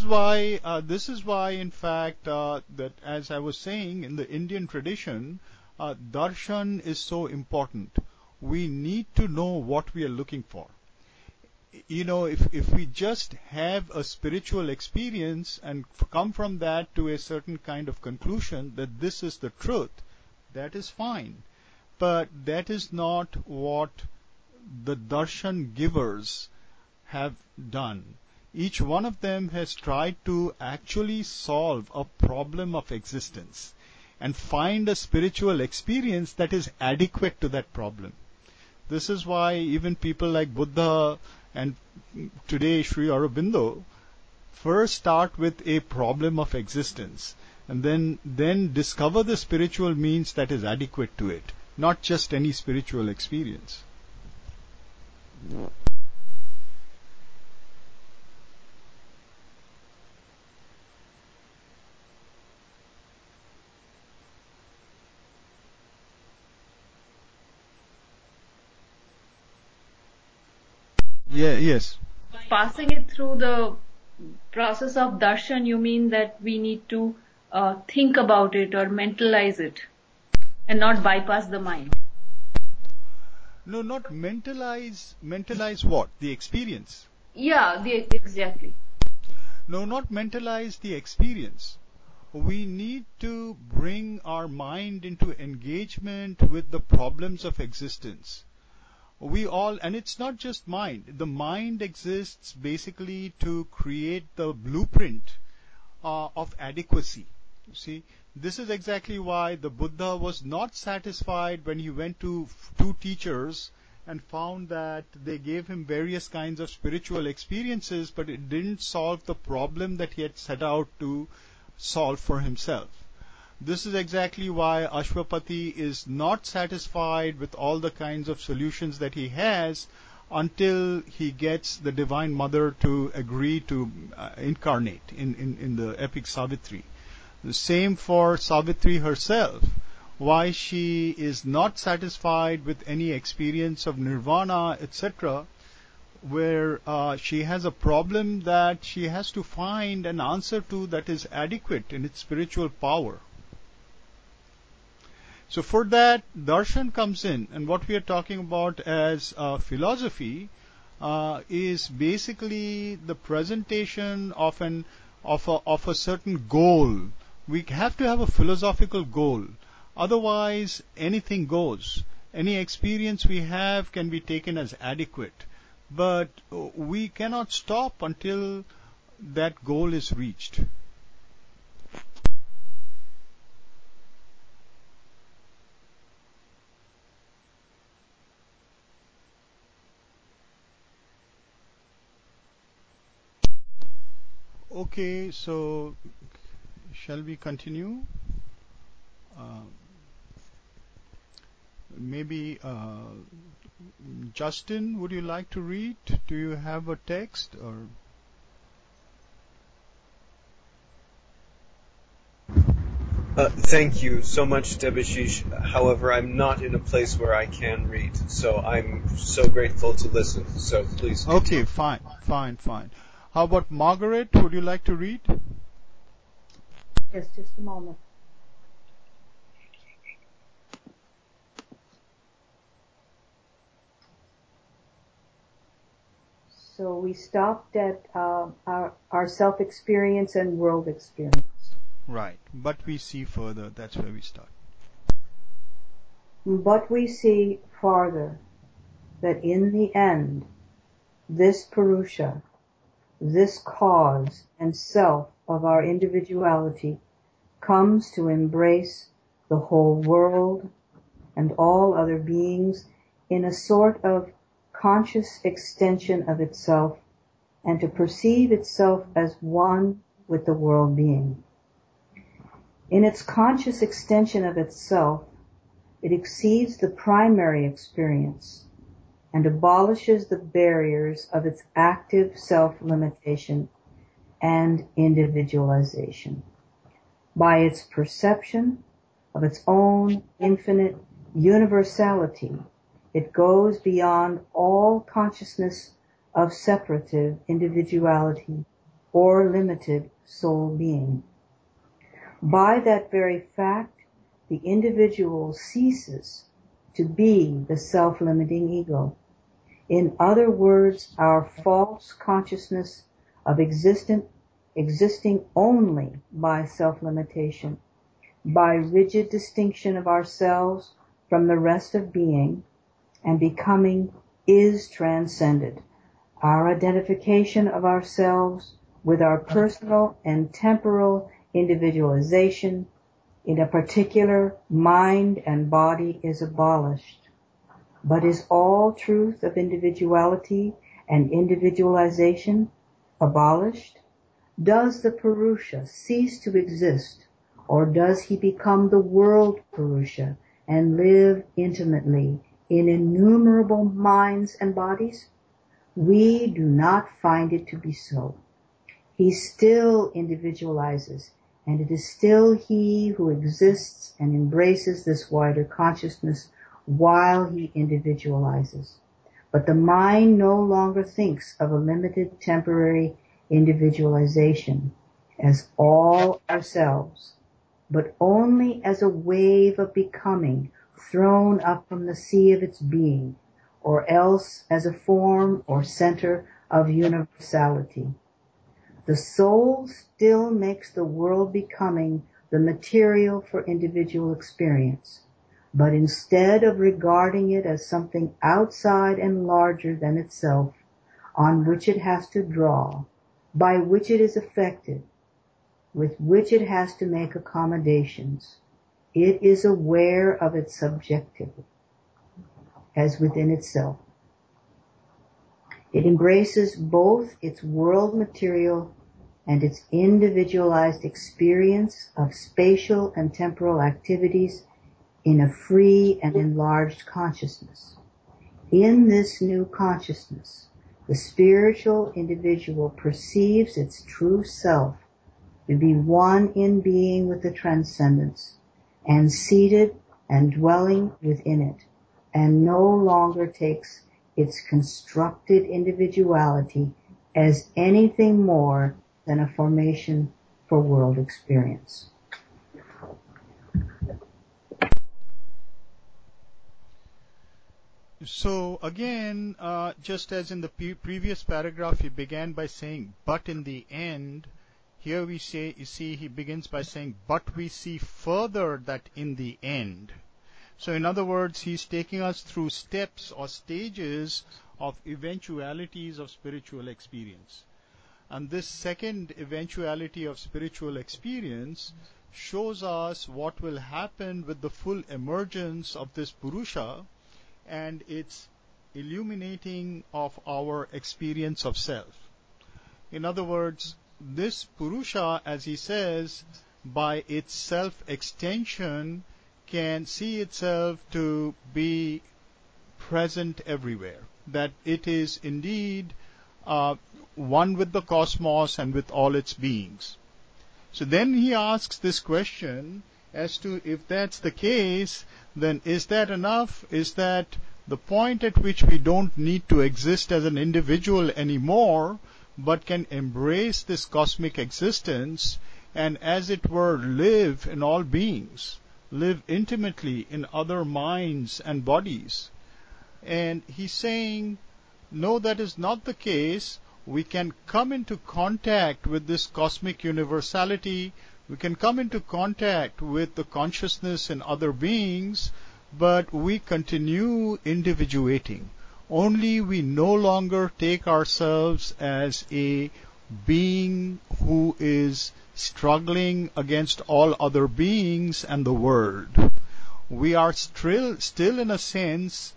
This is why, in fact, that as I was saying, in the Indian tradition, darshan is so important. We need to know what we are looking for. If we just have a spiritual experience and come from that to a certain kind of conclusion that this is the truth, that is fine. But that is not what the darshan givers have done. Each one of them has tried to actually solve a problem of existence and find a spiritual experience that is adequate to that problem. This is why even people like Buddha and today Sri Aurobindo first start with a problem of existence and then discover the spiritual means that is adequate to it, not just any spiritual experience. Yes. Passing it through the process of darshan, you mean that we need to think about it or mentalize it and not bypass the mind? No, not mentalize. Mentalize what? The experience? Yeah, exactly. No, not mentalize the experience. We need to bring our mind into engagement with the problems of existence. And it's not just mind. The mind exists basically to create the blueprint of adequacy. You see, this is exactly why the Buddha was not satisfied when he went to two teachers and found that they gave him various kinds of spiritual experiences, but it didn't solve the problem that he had set out to solve for himself. This is exactly why Ashwapati is not satisfied with all the kinds of solutions that he has until he gets the Divine Mother to agree to incarnate in the epic Savitri. The same for Savitri herself, why she is not satisfied with any experience of nirvana, etc., where she has a problem that she has to find an answer to that is adequate in its spiritual power. So for that, darshan comes in, and what we are talking about as philosophy is basically the presentation of a certain goal. We have to have a philosophical goal. Otherwise, anything goes. Any experience we have can be taken as adequate. But we cannot stop until that goal is reached. Okay, so shall we continue? Maybe Justin, would you like to read? Do you have a text or? Thank you so much, Debashish. However, I'm not in a place where I can read, so I'm so grateful to listen. So please. Okay, fine. How about Margaret? Would you like to read? Yes, just a moment. So we stopped at our self-experience and world experience. Right, but we see further. That's where we start. But we see farther that in the end, this Purusha, this cause and self of our individuality comes to embrace the whole world and all other beings in a sort of conscious extension of itself and to perceive itself as one with the world being. In its conscious extension of itself, it exceeds the primary experience and abolishes the barriers of its active self-limitation and individualization. By its perception of its own infinite universality, it goes beyond all consciousness of separative individuality or limited soul being. By that very fact, the individual ceases to be the self-limiting ego. In other words, our false consciousness of existing only by self-limitation, by rigid distinction of ourselves from the rest of being and becoming, is transcended. Our identification of ourselves with our personal and temporal individualization in a particular mind and body is abolished. But is all truth of individuality and individualization abolished? Does the Purusha cease to exist, or does he become the world Purusha and live intimately in innumerable minds and bodies? We do not find it to be so. He still individualizes, and it is still he who exists and embraces this wider consciousness while he individualizes. But the mind no longer thinks of a limited temporary individualization as all ourselves, but only as a wave of becoming thrown up from the sea of its being, or else as a form or center of universality. The soul still makes the world becoming the material for individual experience, but instead of regarding it as something outside and larger than itself, on which it has to draw, by which it is affected, with which it has to make accommodations, it is aware of its subjectivity as within itself. It embraces both its world material and its individualized experience of spatial and temporal activities in a free and enlarged consciousness. In this new consciousness, the spiritual individual perceives its true self to be one in being with the transcendence, and seated and dwelling within it, and no longer takes its constructed individuality as anything more than a formation for world experience. So again, just as in the previous paragraph, he began by saying, but in the end, here we see he begins by saying, but we see further that in the end. So in other words, he's taking us through steps or stages of eventualities of spiritual experience. And this second eventuality of spiritual experience shows us what will happen with the full emergence of this Purusha and its illuminating of our experience of self. In other words, this Purusha, as he says, by its self-extension can see itself to be present everywhere, that it is indeed one with the cosmos and with all its beings. So then he asks this question as to, if that's the case, then is that enough? Is that the point at which we don't need to exist as an individual anymore, but can embrace this cosmic existence and, as it were, live in all beings, live intimately in other minds and bodies? And he's saying, no, that is not the case. We can come into contact with this cosmic universality. We can come into contact with the consciousness in other beings, but we continue individuating. Only we no longer take ourselves as a being who is struggling against all other beings and the world. We are still in a sense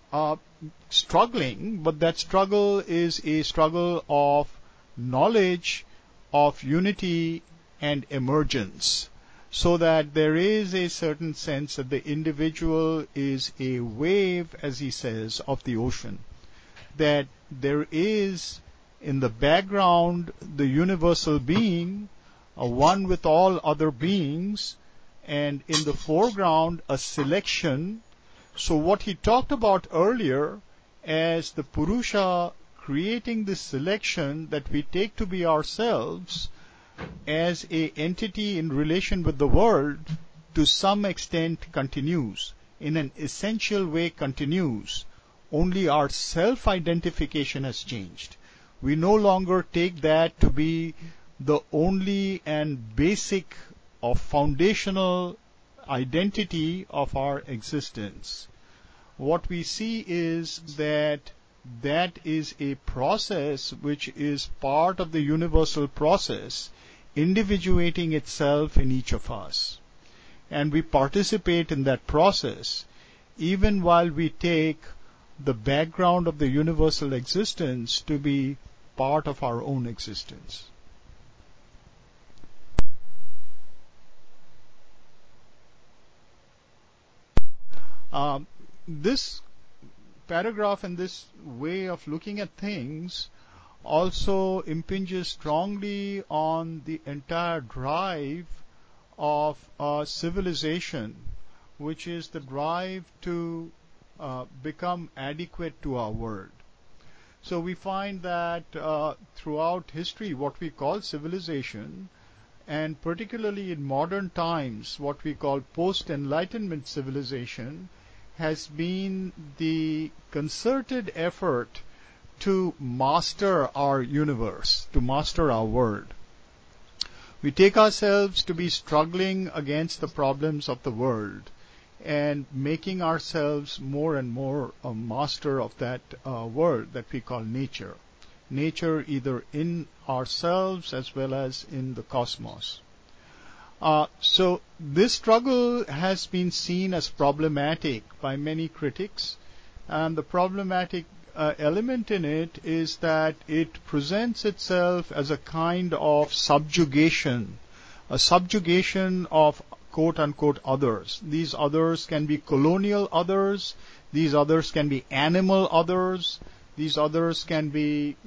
struggling, but that struggle is a struggle of knowledge, of unity and emergence, so that there is a certain sense that the individual is a wave, as he says, of the ocean, that there is in the background the universal being, one with all other beings, and in the foreground a selection. So what he talked about earlier as the Purusha creating this selection that we take to be ourselves as a entity in relation with the world, to some extent continues, in an essential way continues, only our self-identification has changed. We no longer take that to be the only and basic or foundational identity of our existence. What we see is that is a process which is part of the universal process, individuating itself in each of us. And we participate in that process even while we take the background of the universal existence to be part of our own existence. This paragraph and this way of looking at things also impinges strongly on the entire drive of civilization, which is the drive to become adequate to our world. So we find that throughout history, what we call civilization, and particularly in modern times, what we call post-enlightenment civilization, has been the concerted effort to master our universe, to master our world. We take ourselves to be struggling against the problems of the world and making ourselves more and more a master of that world that we call nature. Nature either in ourselves as well as in the cosmos. So this struggle has been seen as problematic by many critics, and the problematic element in it is that it presents itself as a kind of subjugation, a subjugation of quote-unquote others. These others can be colonial others, these others can be animal others, these others can be,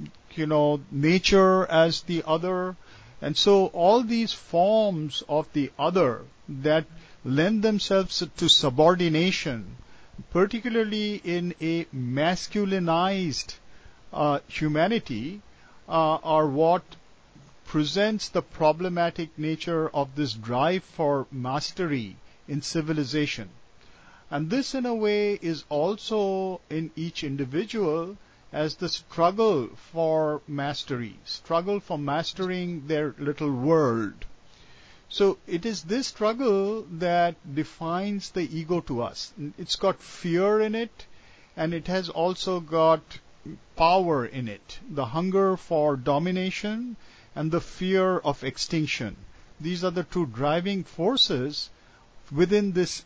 nature as the other. And so all these forms of the other that lend themselves to subordination, particularly in a masculinized humanity, are what presents the problematic nature of this drive for mastery in civilization. And this, in a way, is also in each individual as the struggle for mastery, struggle for mastering their little world. So it is this struggle that defines the ego to us. It's got fear in it, and it has also got power in it, the hunger for domination and the fear of extinction. These are the two driving forces within this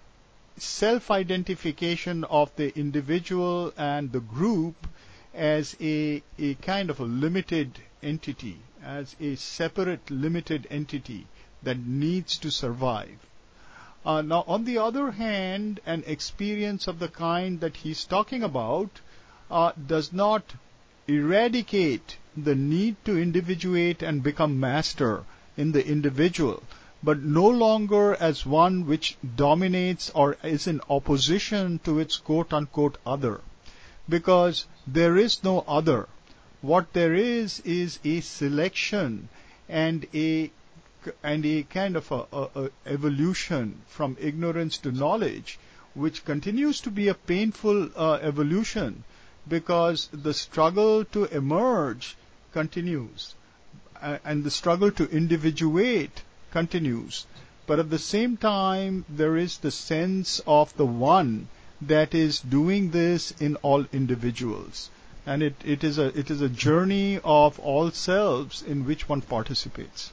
self-identification of the individual and the group as a kind of a limited entity, as a separate limited entity that needs to survive. Now, on the other hand, an experience of the kind that he's talking about does not eradicate the need to individuate and become master in the individual, but no longer as one which dominates or is in opposition to its quote-unquote other, because there is no other. What there is a selection and a kind of a evolution from ignorance to knowledge, which continues to be a painful evolution, because the struggle to emerge continues, and the struggle to individuate continues. But at the same time, there is the sense of the one that is doing this in all individuals. And it is a journey of all selves in which one participates.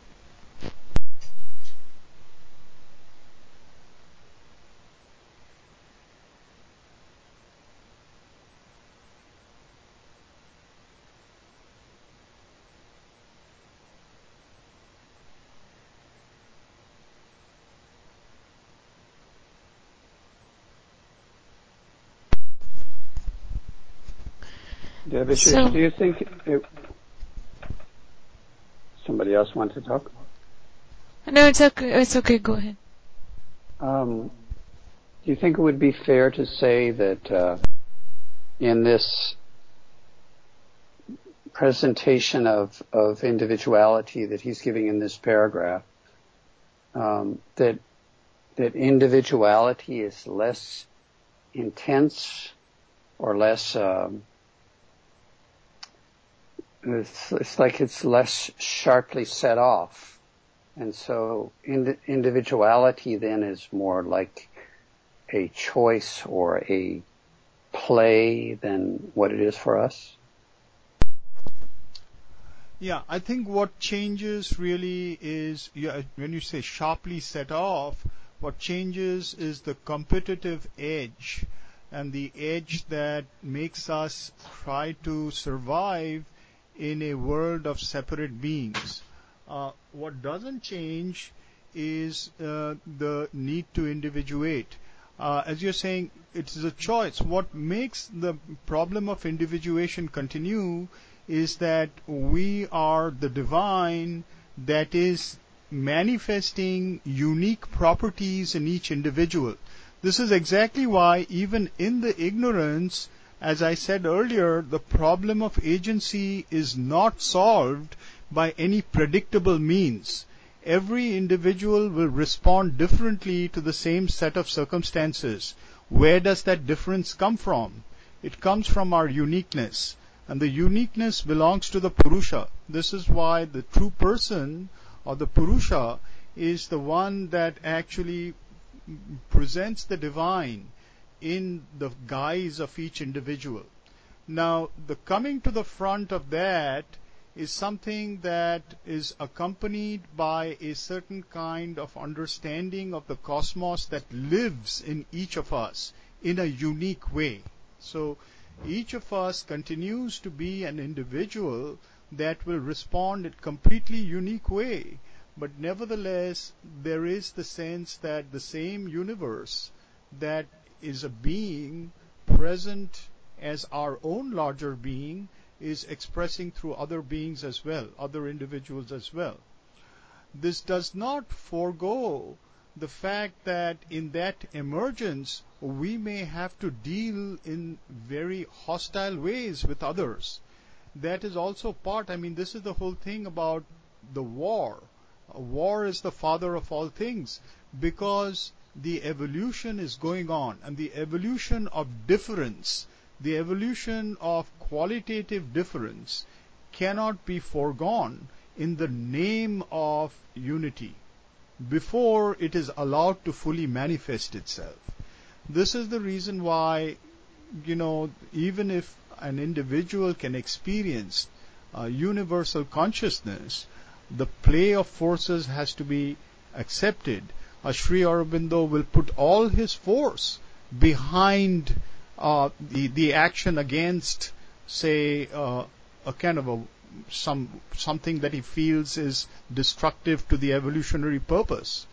So, do you think somebody else wants to talk? No, it's okay. It's okay. Go ahead. Do you think it would be fair to say that in this presentation of individuality that he's giving in this paragraph, that that individuality is less intense or less, it's like it's less sharply set off. And so individuality then is more like a choice or a play than what it is for us? Yeah, I think what changes really is, when you say sharply set off, what changes is the competitive edge, and the edge that makes us try to survive in a world of separate beings. What doesn't change is the need to individuate. As you're saying, it is a choice. What makes the problem of individuation continue is that we are the divine that is manifesting unique properties in each individual. This is exactly why even in the ignorance, as I said earlier, the problem of agency is not solved by any predictable means. Every individual will respond differently to the same set of circumstances. Where does that difference come from? It comes from our uniqueness. And the uniqueness belongs to the Purusha. This is why the true person or the Purusha is the one that actually presents the divine in the guise of each individual. Now, the coming to the front of that is something that is accompanied by a certain kind of understanding of the cosmos that lives in each of us in a unique way. So, each of us continues to be an individual that will respond in a completely unique way. But nevertheless, there is the sense that the same universe that is a being present as our own larger being is expressing through other beings as well, other individuals as well. This does not forego the fact that in that emergence, we may have to deal in very hostile ways with others. That is also part, this is the whole thing about the war. War is the father of all things because the evolution is going on, and the evolution of difference, the evolution of qualitative difference cannot be foregone in the name of unity before it is allowed to fully manifest itself. This is the reason why, even if an individual can experience universal consciousness, the play of forces has to be accepted. Sri Aurobindo will put all his force behind the action against, say, a kind of something that he feels is destructive to the evolutionary purpose.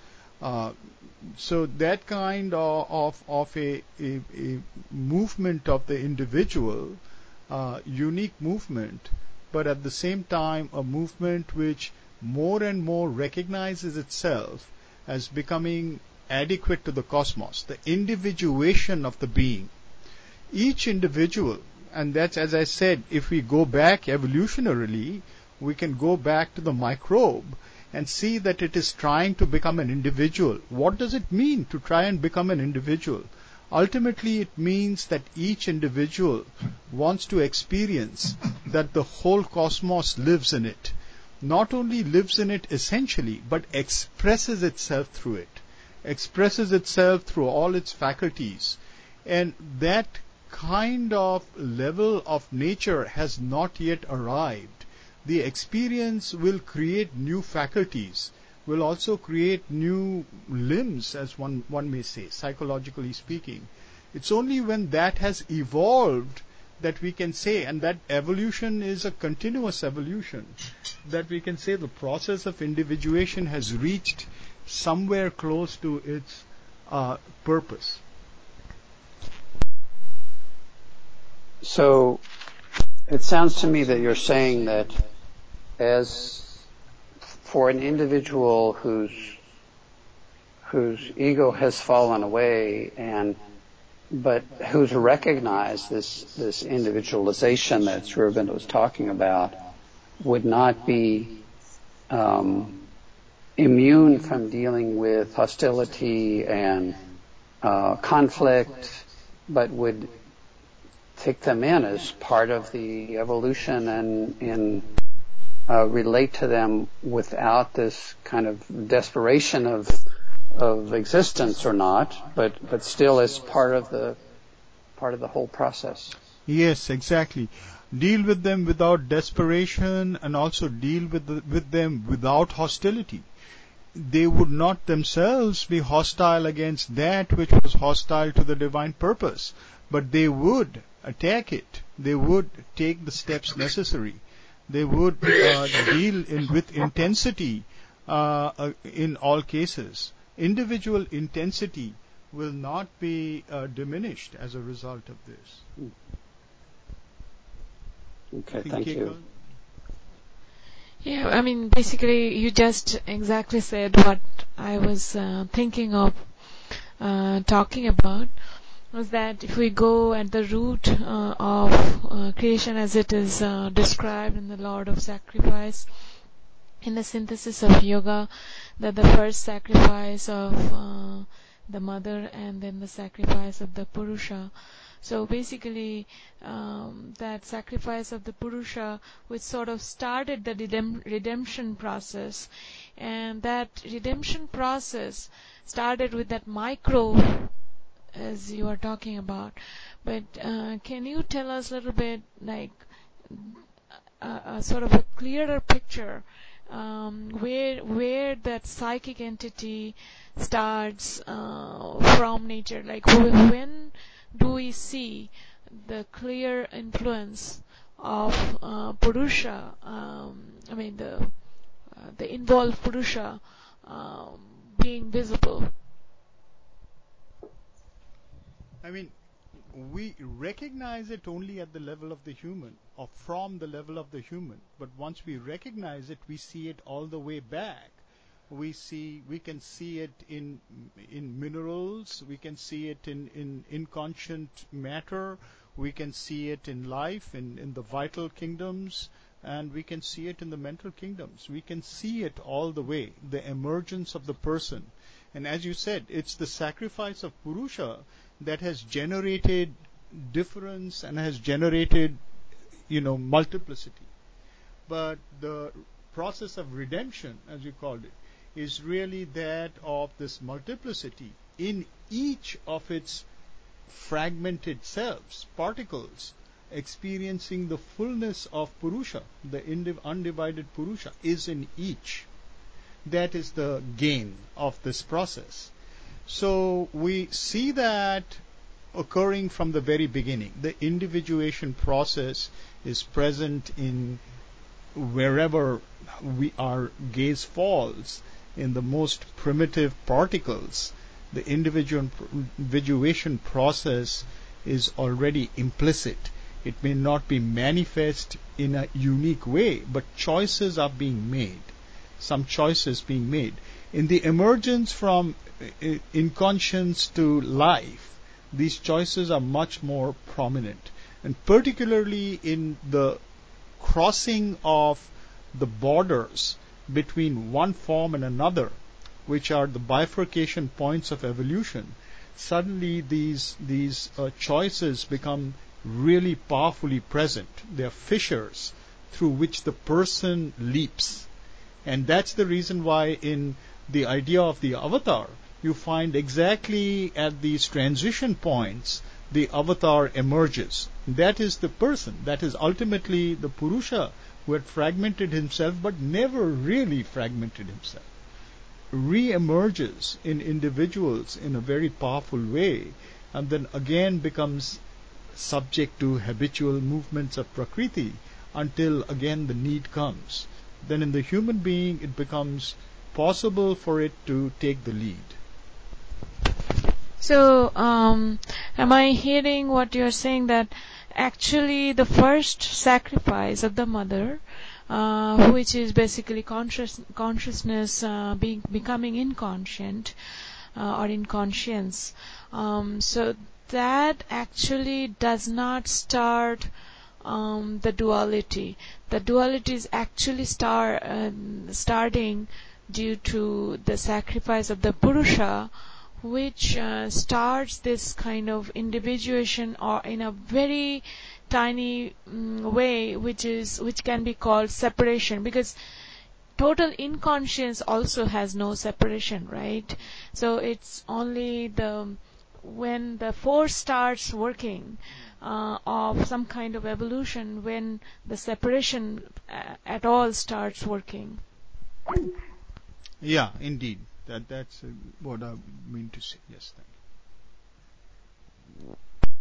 So that kind of a movement of the individual, unique movement, but at the same time a movement which more and more recognizes itself as becoming adequate to the cosmos, the individuation of the being. Each individual, and that's, as I said, if we go back evolutionarily, we can go back to the microbe and see that it is trying to become an individual. What does it mean to try and become an individual? Ultimately, it means that each individual wants to experience that the whole cosmos lives in it. Not only lives in it essentially, but expresses itself through it. Expresses itself through all its faculties. And that kind of level of nature has not yet arrived. The experience will create new faculties, will also create new limbs, as one may say, psychologically speaking. It's only when that has evolved that we can say, and that evolution is a continuous evolution, that we can say the process of individuation has reached somewhere close to its purpose. So it sounds to me that you're saying that as for an individual whose ego has fallen away but who's recognized this individualization that Sri Aurobindo was talking about would not be immune from dealing with hostility and conflict, but would take them in as part of the evolution and relate to them without this kind of desperation of existence or not, but still as part of the whole process. Yes, exactly. Deal with them without desperation, and also deal with them without hostility. They would not themselves be hostile against that which was hostile to the divine purpose, but they would attack it. They would take the steps necessary. They would deal with intensity in all cases. Individual intensity will not be diminished as a result of this. Okay, thank you. Yeah, I mean, basically, you just exactly said what I was thinking of talking about, was that if we go at the root of creation as it is described in the Lord of Sacrifice, in the synthesis of yoga, that the first sacrifice of the mother and then the sacrifice of the Purusha. So basically, that sacrifice of the Purusha, which sort of started the redemption process, and that redemption process started with that micro, as you are talking about. But can you tell us a little bit, like, a sort of a clearer picture, where that psychic entity starts from nature? Like, when do we see the clear influence of Purusha, the involved Purusha being visible? I mean, we recognize it only at the level of the human, or from the level of the human. But once we recognize it, we see it all the way back. We can see it in minerals, we can see it in inconscient matter, we can see it in life, in the vital kingdoms, and we can see it in the mental kingdoms. We can see it all the way, the emergence of the person. And as you said, it's the sacrifice of Purusha that has generated difference and has generated, multiplicity. But the process of redemption, as you called it, is really that of this multiplicity in each of its fragmented selves, particles, experiencing the fullness of Purusha. The undivided Purusha is in each. That is the gain of this process. So we see that occurring from the very beginning. The individuation process is present in wherever our gaze falls, in the most primitive particles. The individuation process is already implicit. It may not be manifest in a unique way, but choices are being made. Some choices being made. In the emergence from inconscience to life, these choices are much more prominent. And particularly in the crossing of the borders between one form and another, which are the bifurcation points of evolution, suddenly these choices become really powerfully present. They are fissures through which the person leaps. And that's the reason why in the idea of the avatar, you find exactly at these transition points, the avatar emerges. That is the person. That is ultimately the Purusha who had fragmented himself but never really fragmented himself. Re-emerges in individuals in a very powerful way, and then again becomes subject to habitual movements of Prakriti until again the need comes. Then in the human being it becomes possible for it to take the lead. So, am I hearing what you're saying, that actually the first sacrifice of the mother, which is basically consciousness becoming inconscient or inconscience, so that actually does not start the duality. The duality is actually starting due to the sacrifice of the Purusha, which starts this kind of individuation or in a very tiny way, which can be called separation, because total inconscience also has no separation, right? So it's only when the force starts working of some kind of evolution, when the separation at all starts working. Yeah, indeed. That's what I mean to say. Yes, thank you.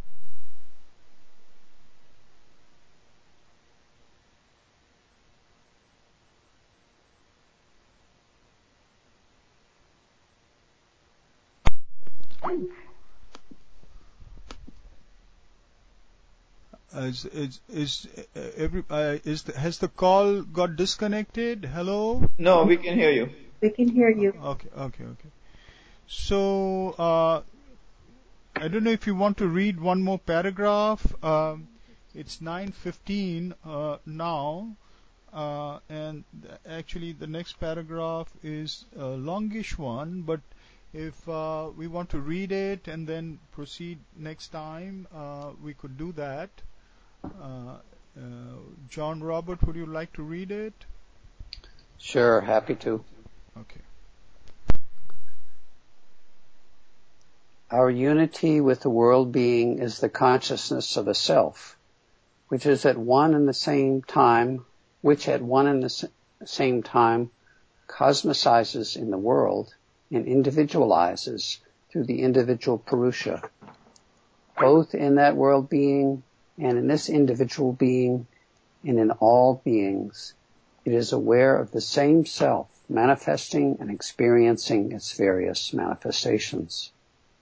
Has the call got disconnected? Hello? No, we can hear you. We can hear you. Okay. So, I don't know if you want to read one more paragraph. It's 9:15 now, and actually the next paragraph is a longish one, but if we want to read it and then proceed next time, we could do that. John Robert, would you like to read it? Sure, happy to. Okay. Our unity with the world being is the consciousness of a self, which at one and the same time cosmicizes in the world and individualizes through the individual Purusha, both in that world being and in this individual being and in all beings. It is aware of the same self, manifesting and experiencing its various manifestations.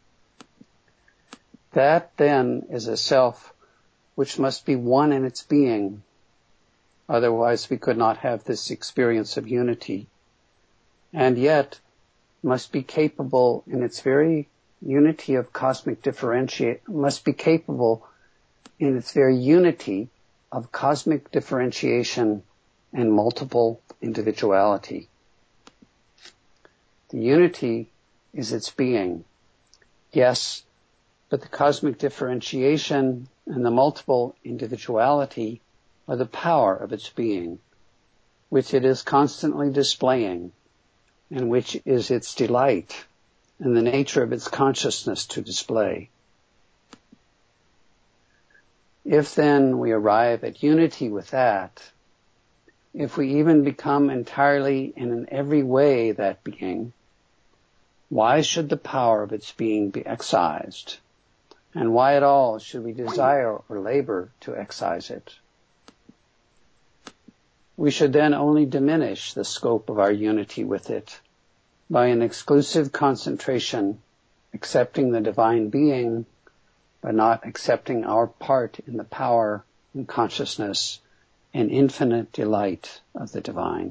That, then, is a self which must be one in its being. Otherwise, we could not have this experience of unity. And yet, must be capable in its very unity of cosmic differentiation and multiple individuality. The unity is its being. Yes, but the cosmic differentiation and the multiple individuality are the power of its being, which it is constantly displaying, and which is its delight, and the nature of its consciousness to display. If then we arrive at unity with that, if we even become entirely and in every way that being, why should the power of its being be excised? And why at all should we desire or labor to excise it? We should then only diminish the scope of our unity with it by an exclusive concentration, accepting the divine being, but not accepting our part in the power and consciousness and infinite delight of the divine.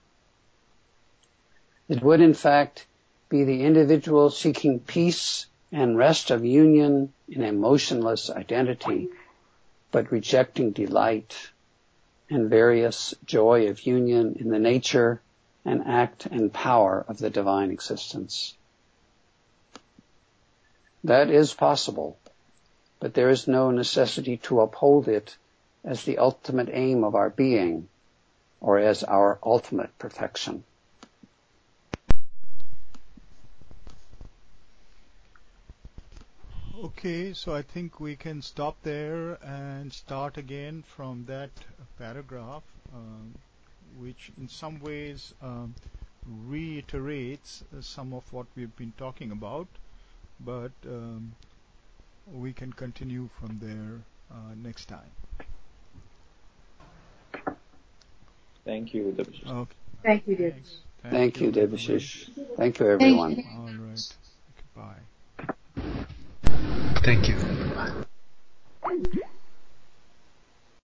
It would in fact be the individual seeking peace and rest of union in a motionless identity, but rejecting delight and various joy of union in the nature and act and power of the divine existence. That is possible, but there is no necessity to uphold it as the ultimate aim of our being or as our ultimate perfection. Okay, so I think we can stop there and start again from that paragraph, which in some ways reiterates some of what we've been talking about, but we can continue from there next time. Thank you, Debashish. Okay. Thank you, Debashish. Thank you, Debashish. Thank you, everyone. All right. Goodbye. Thank you.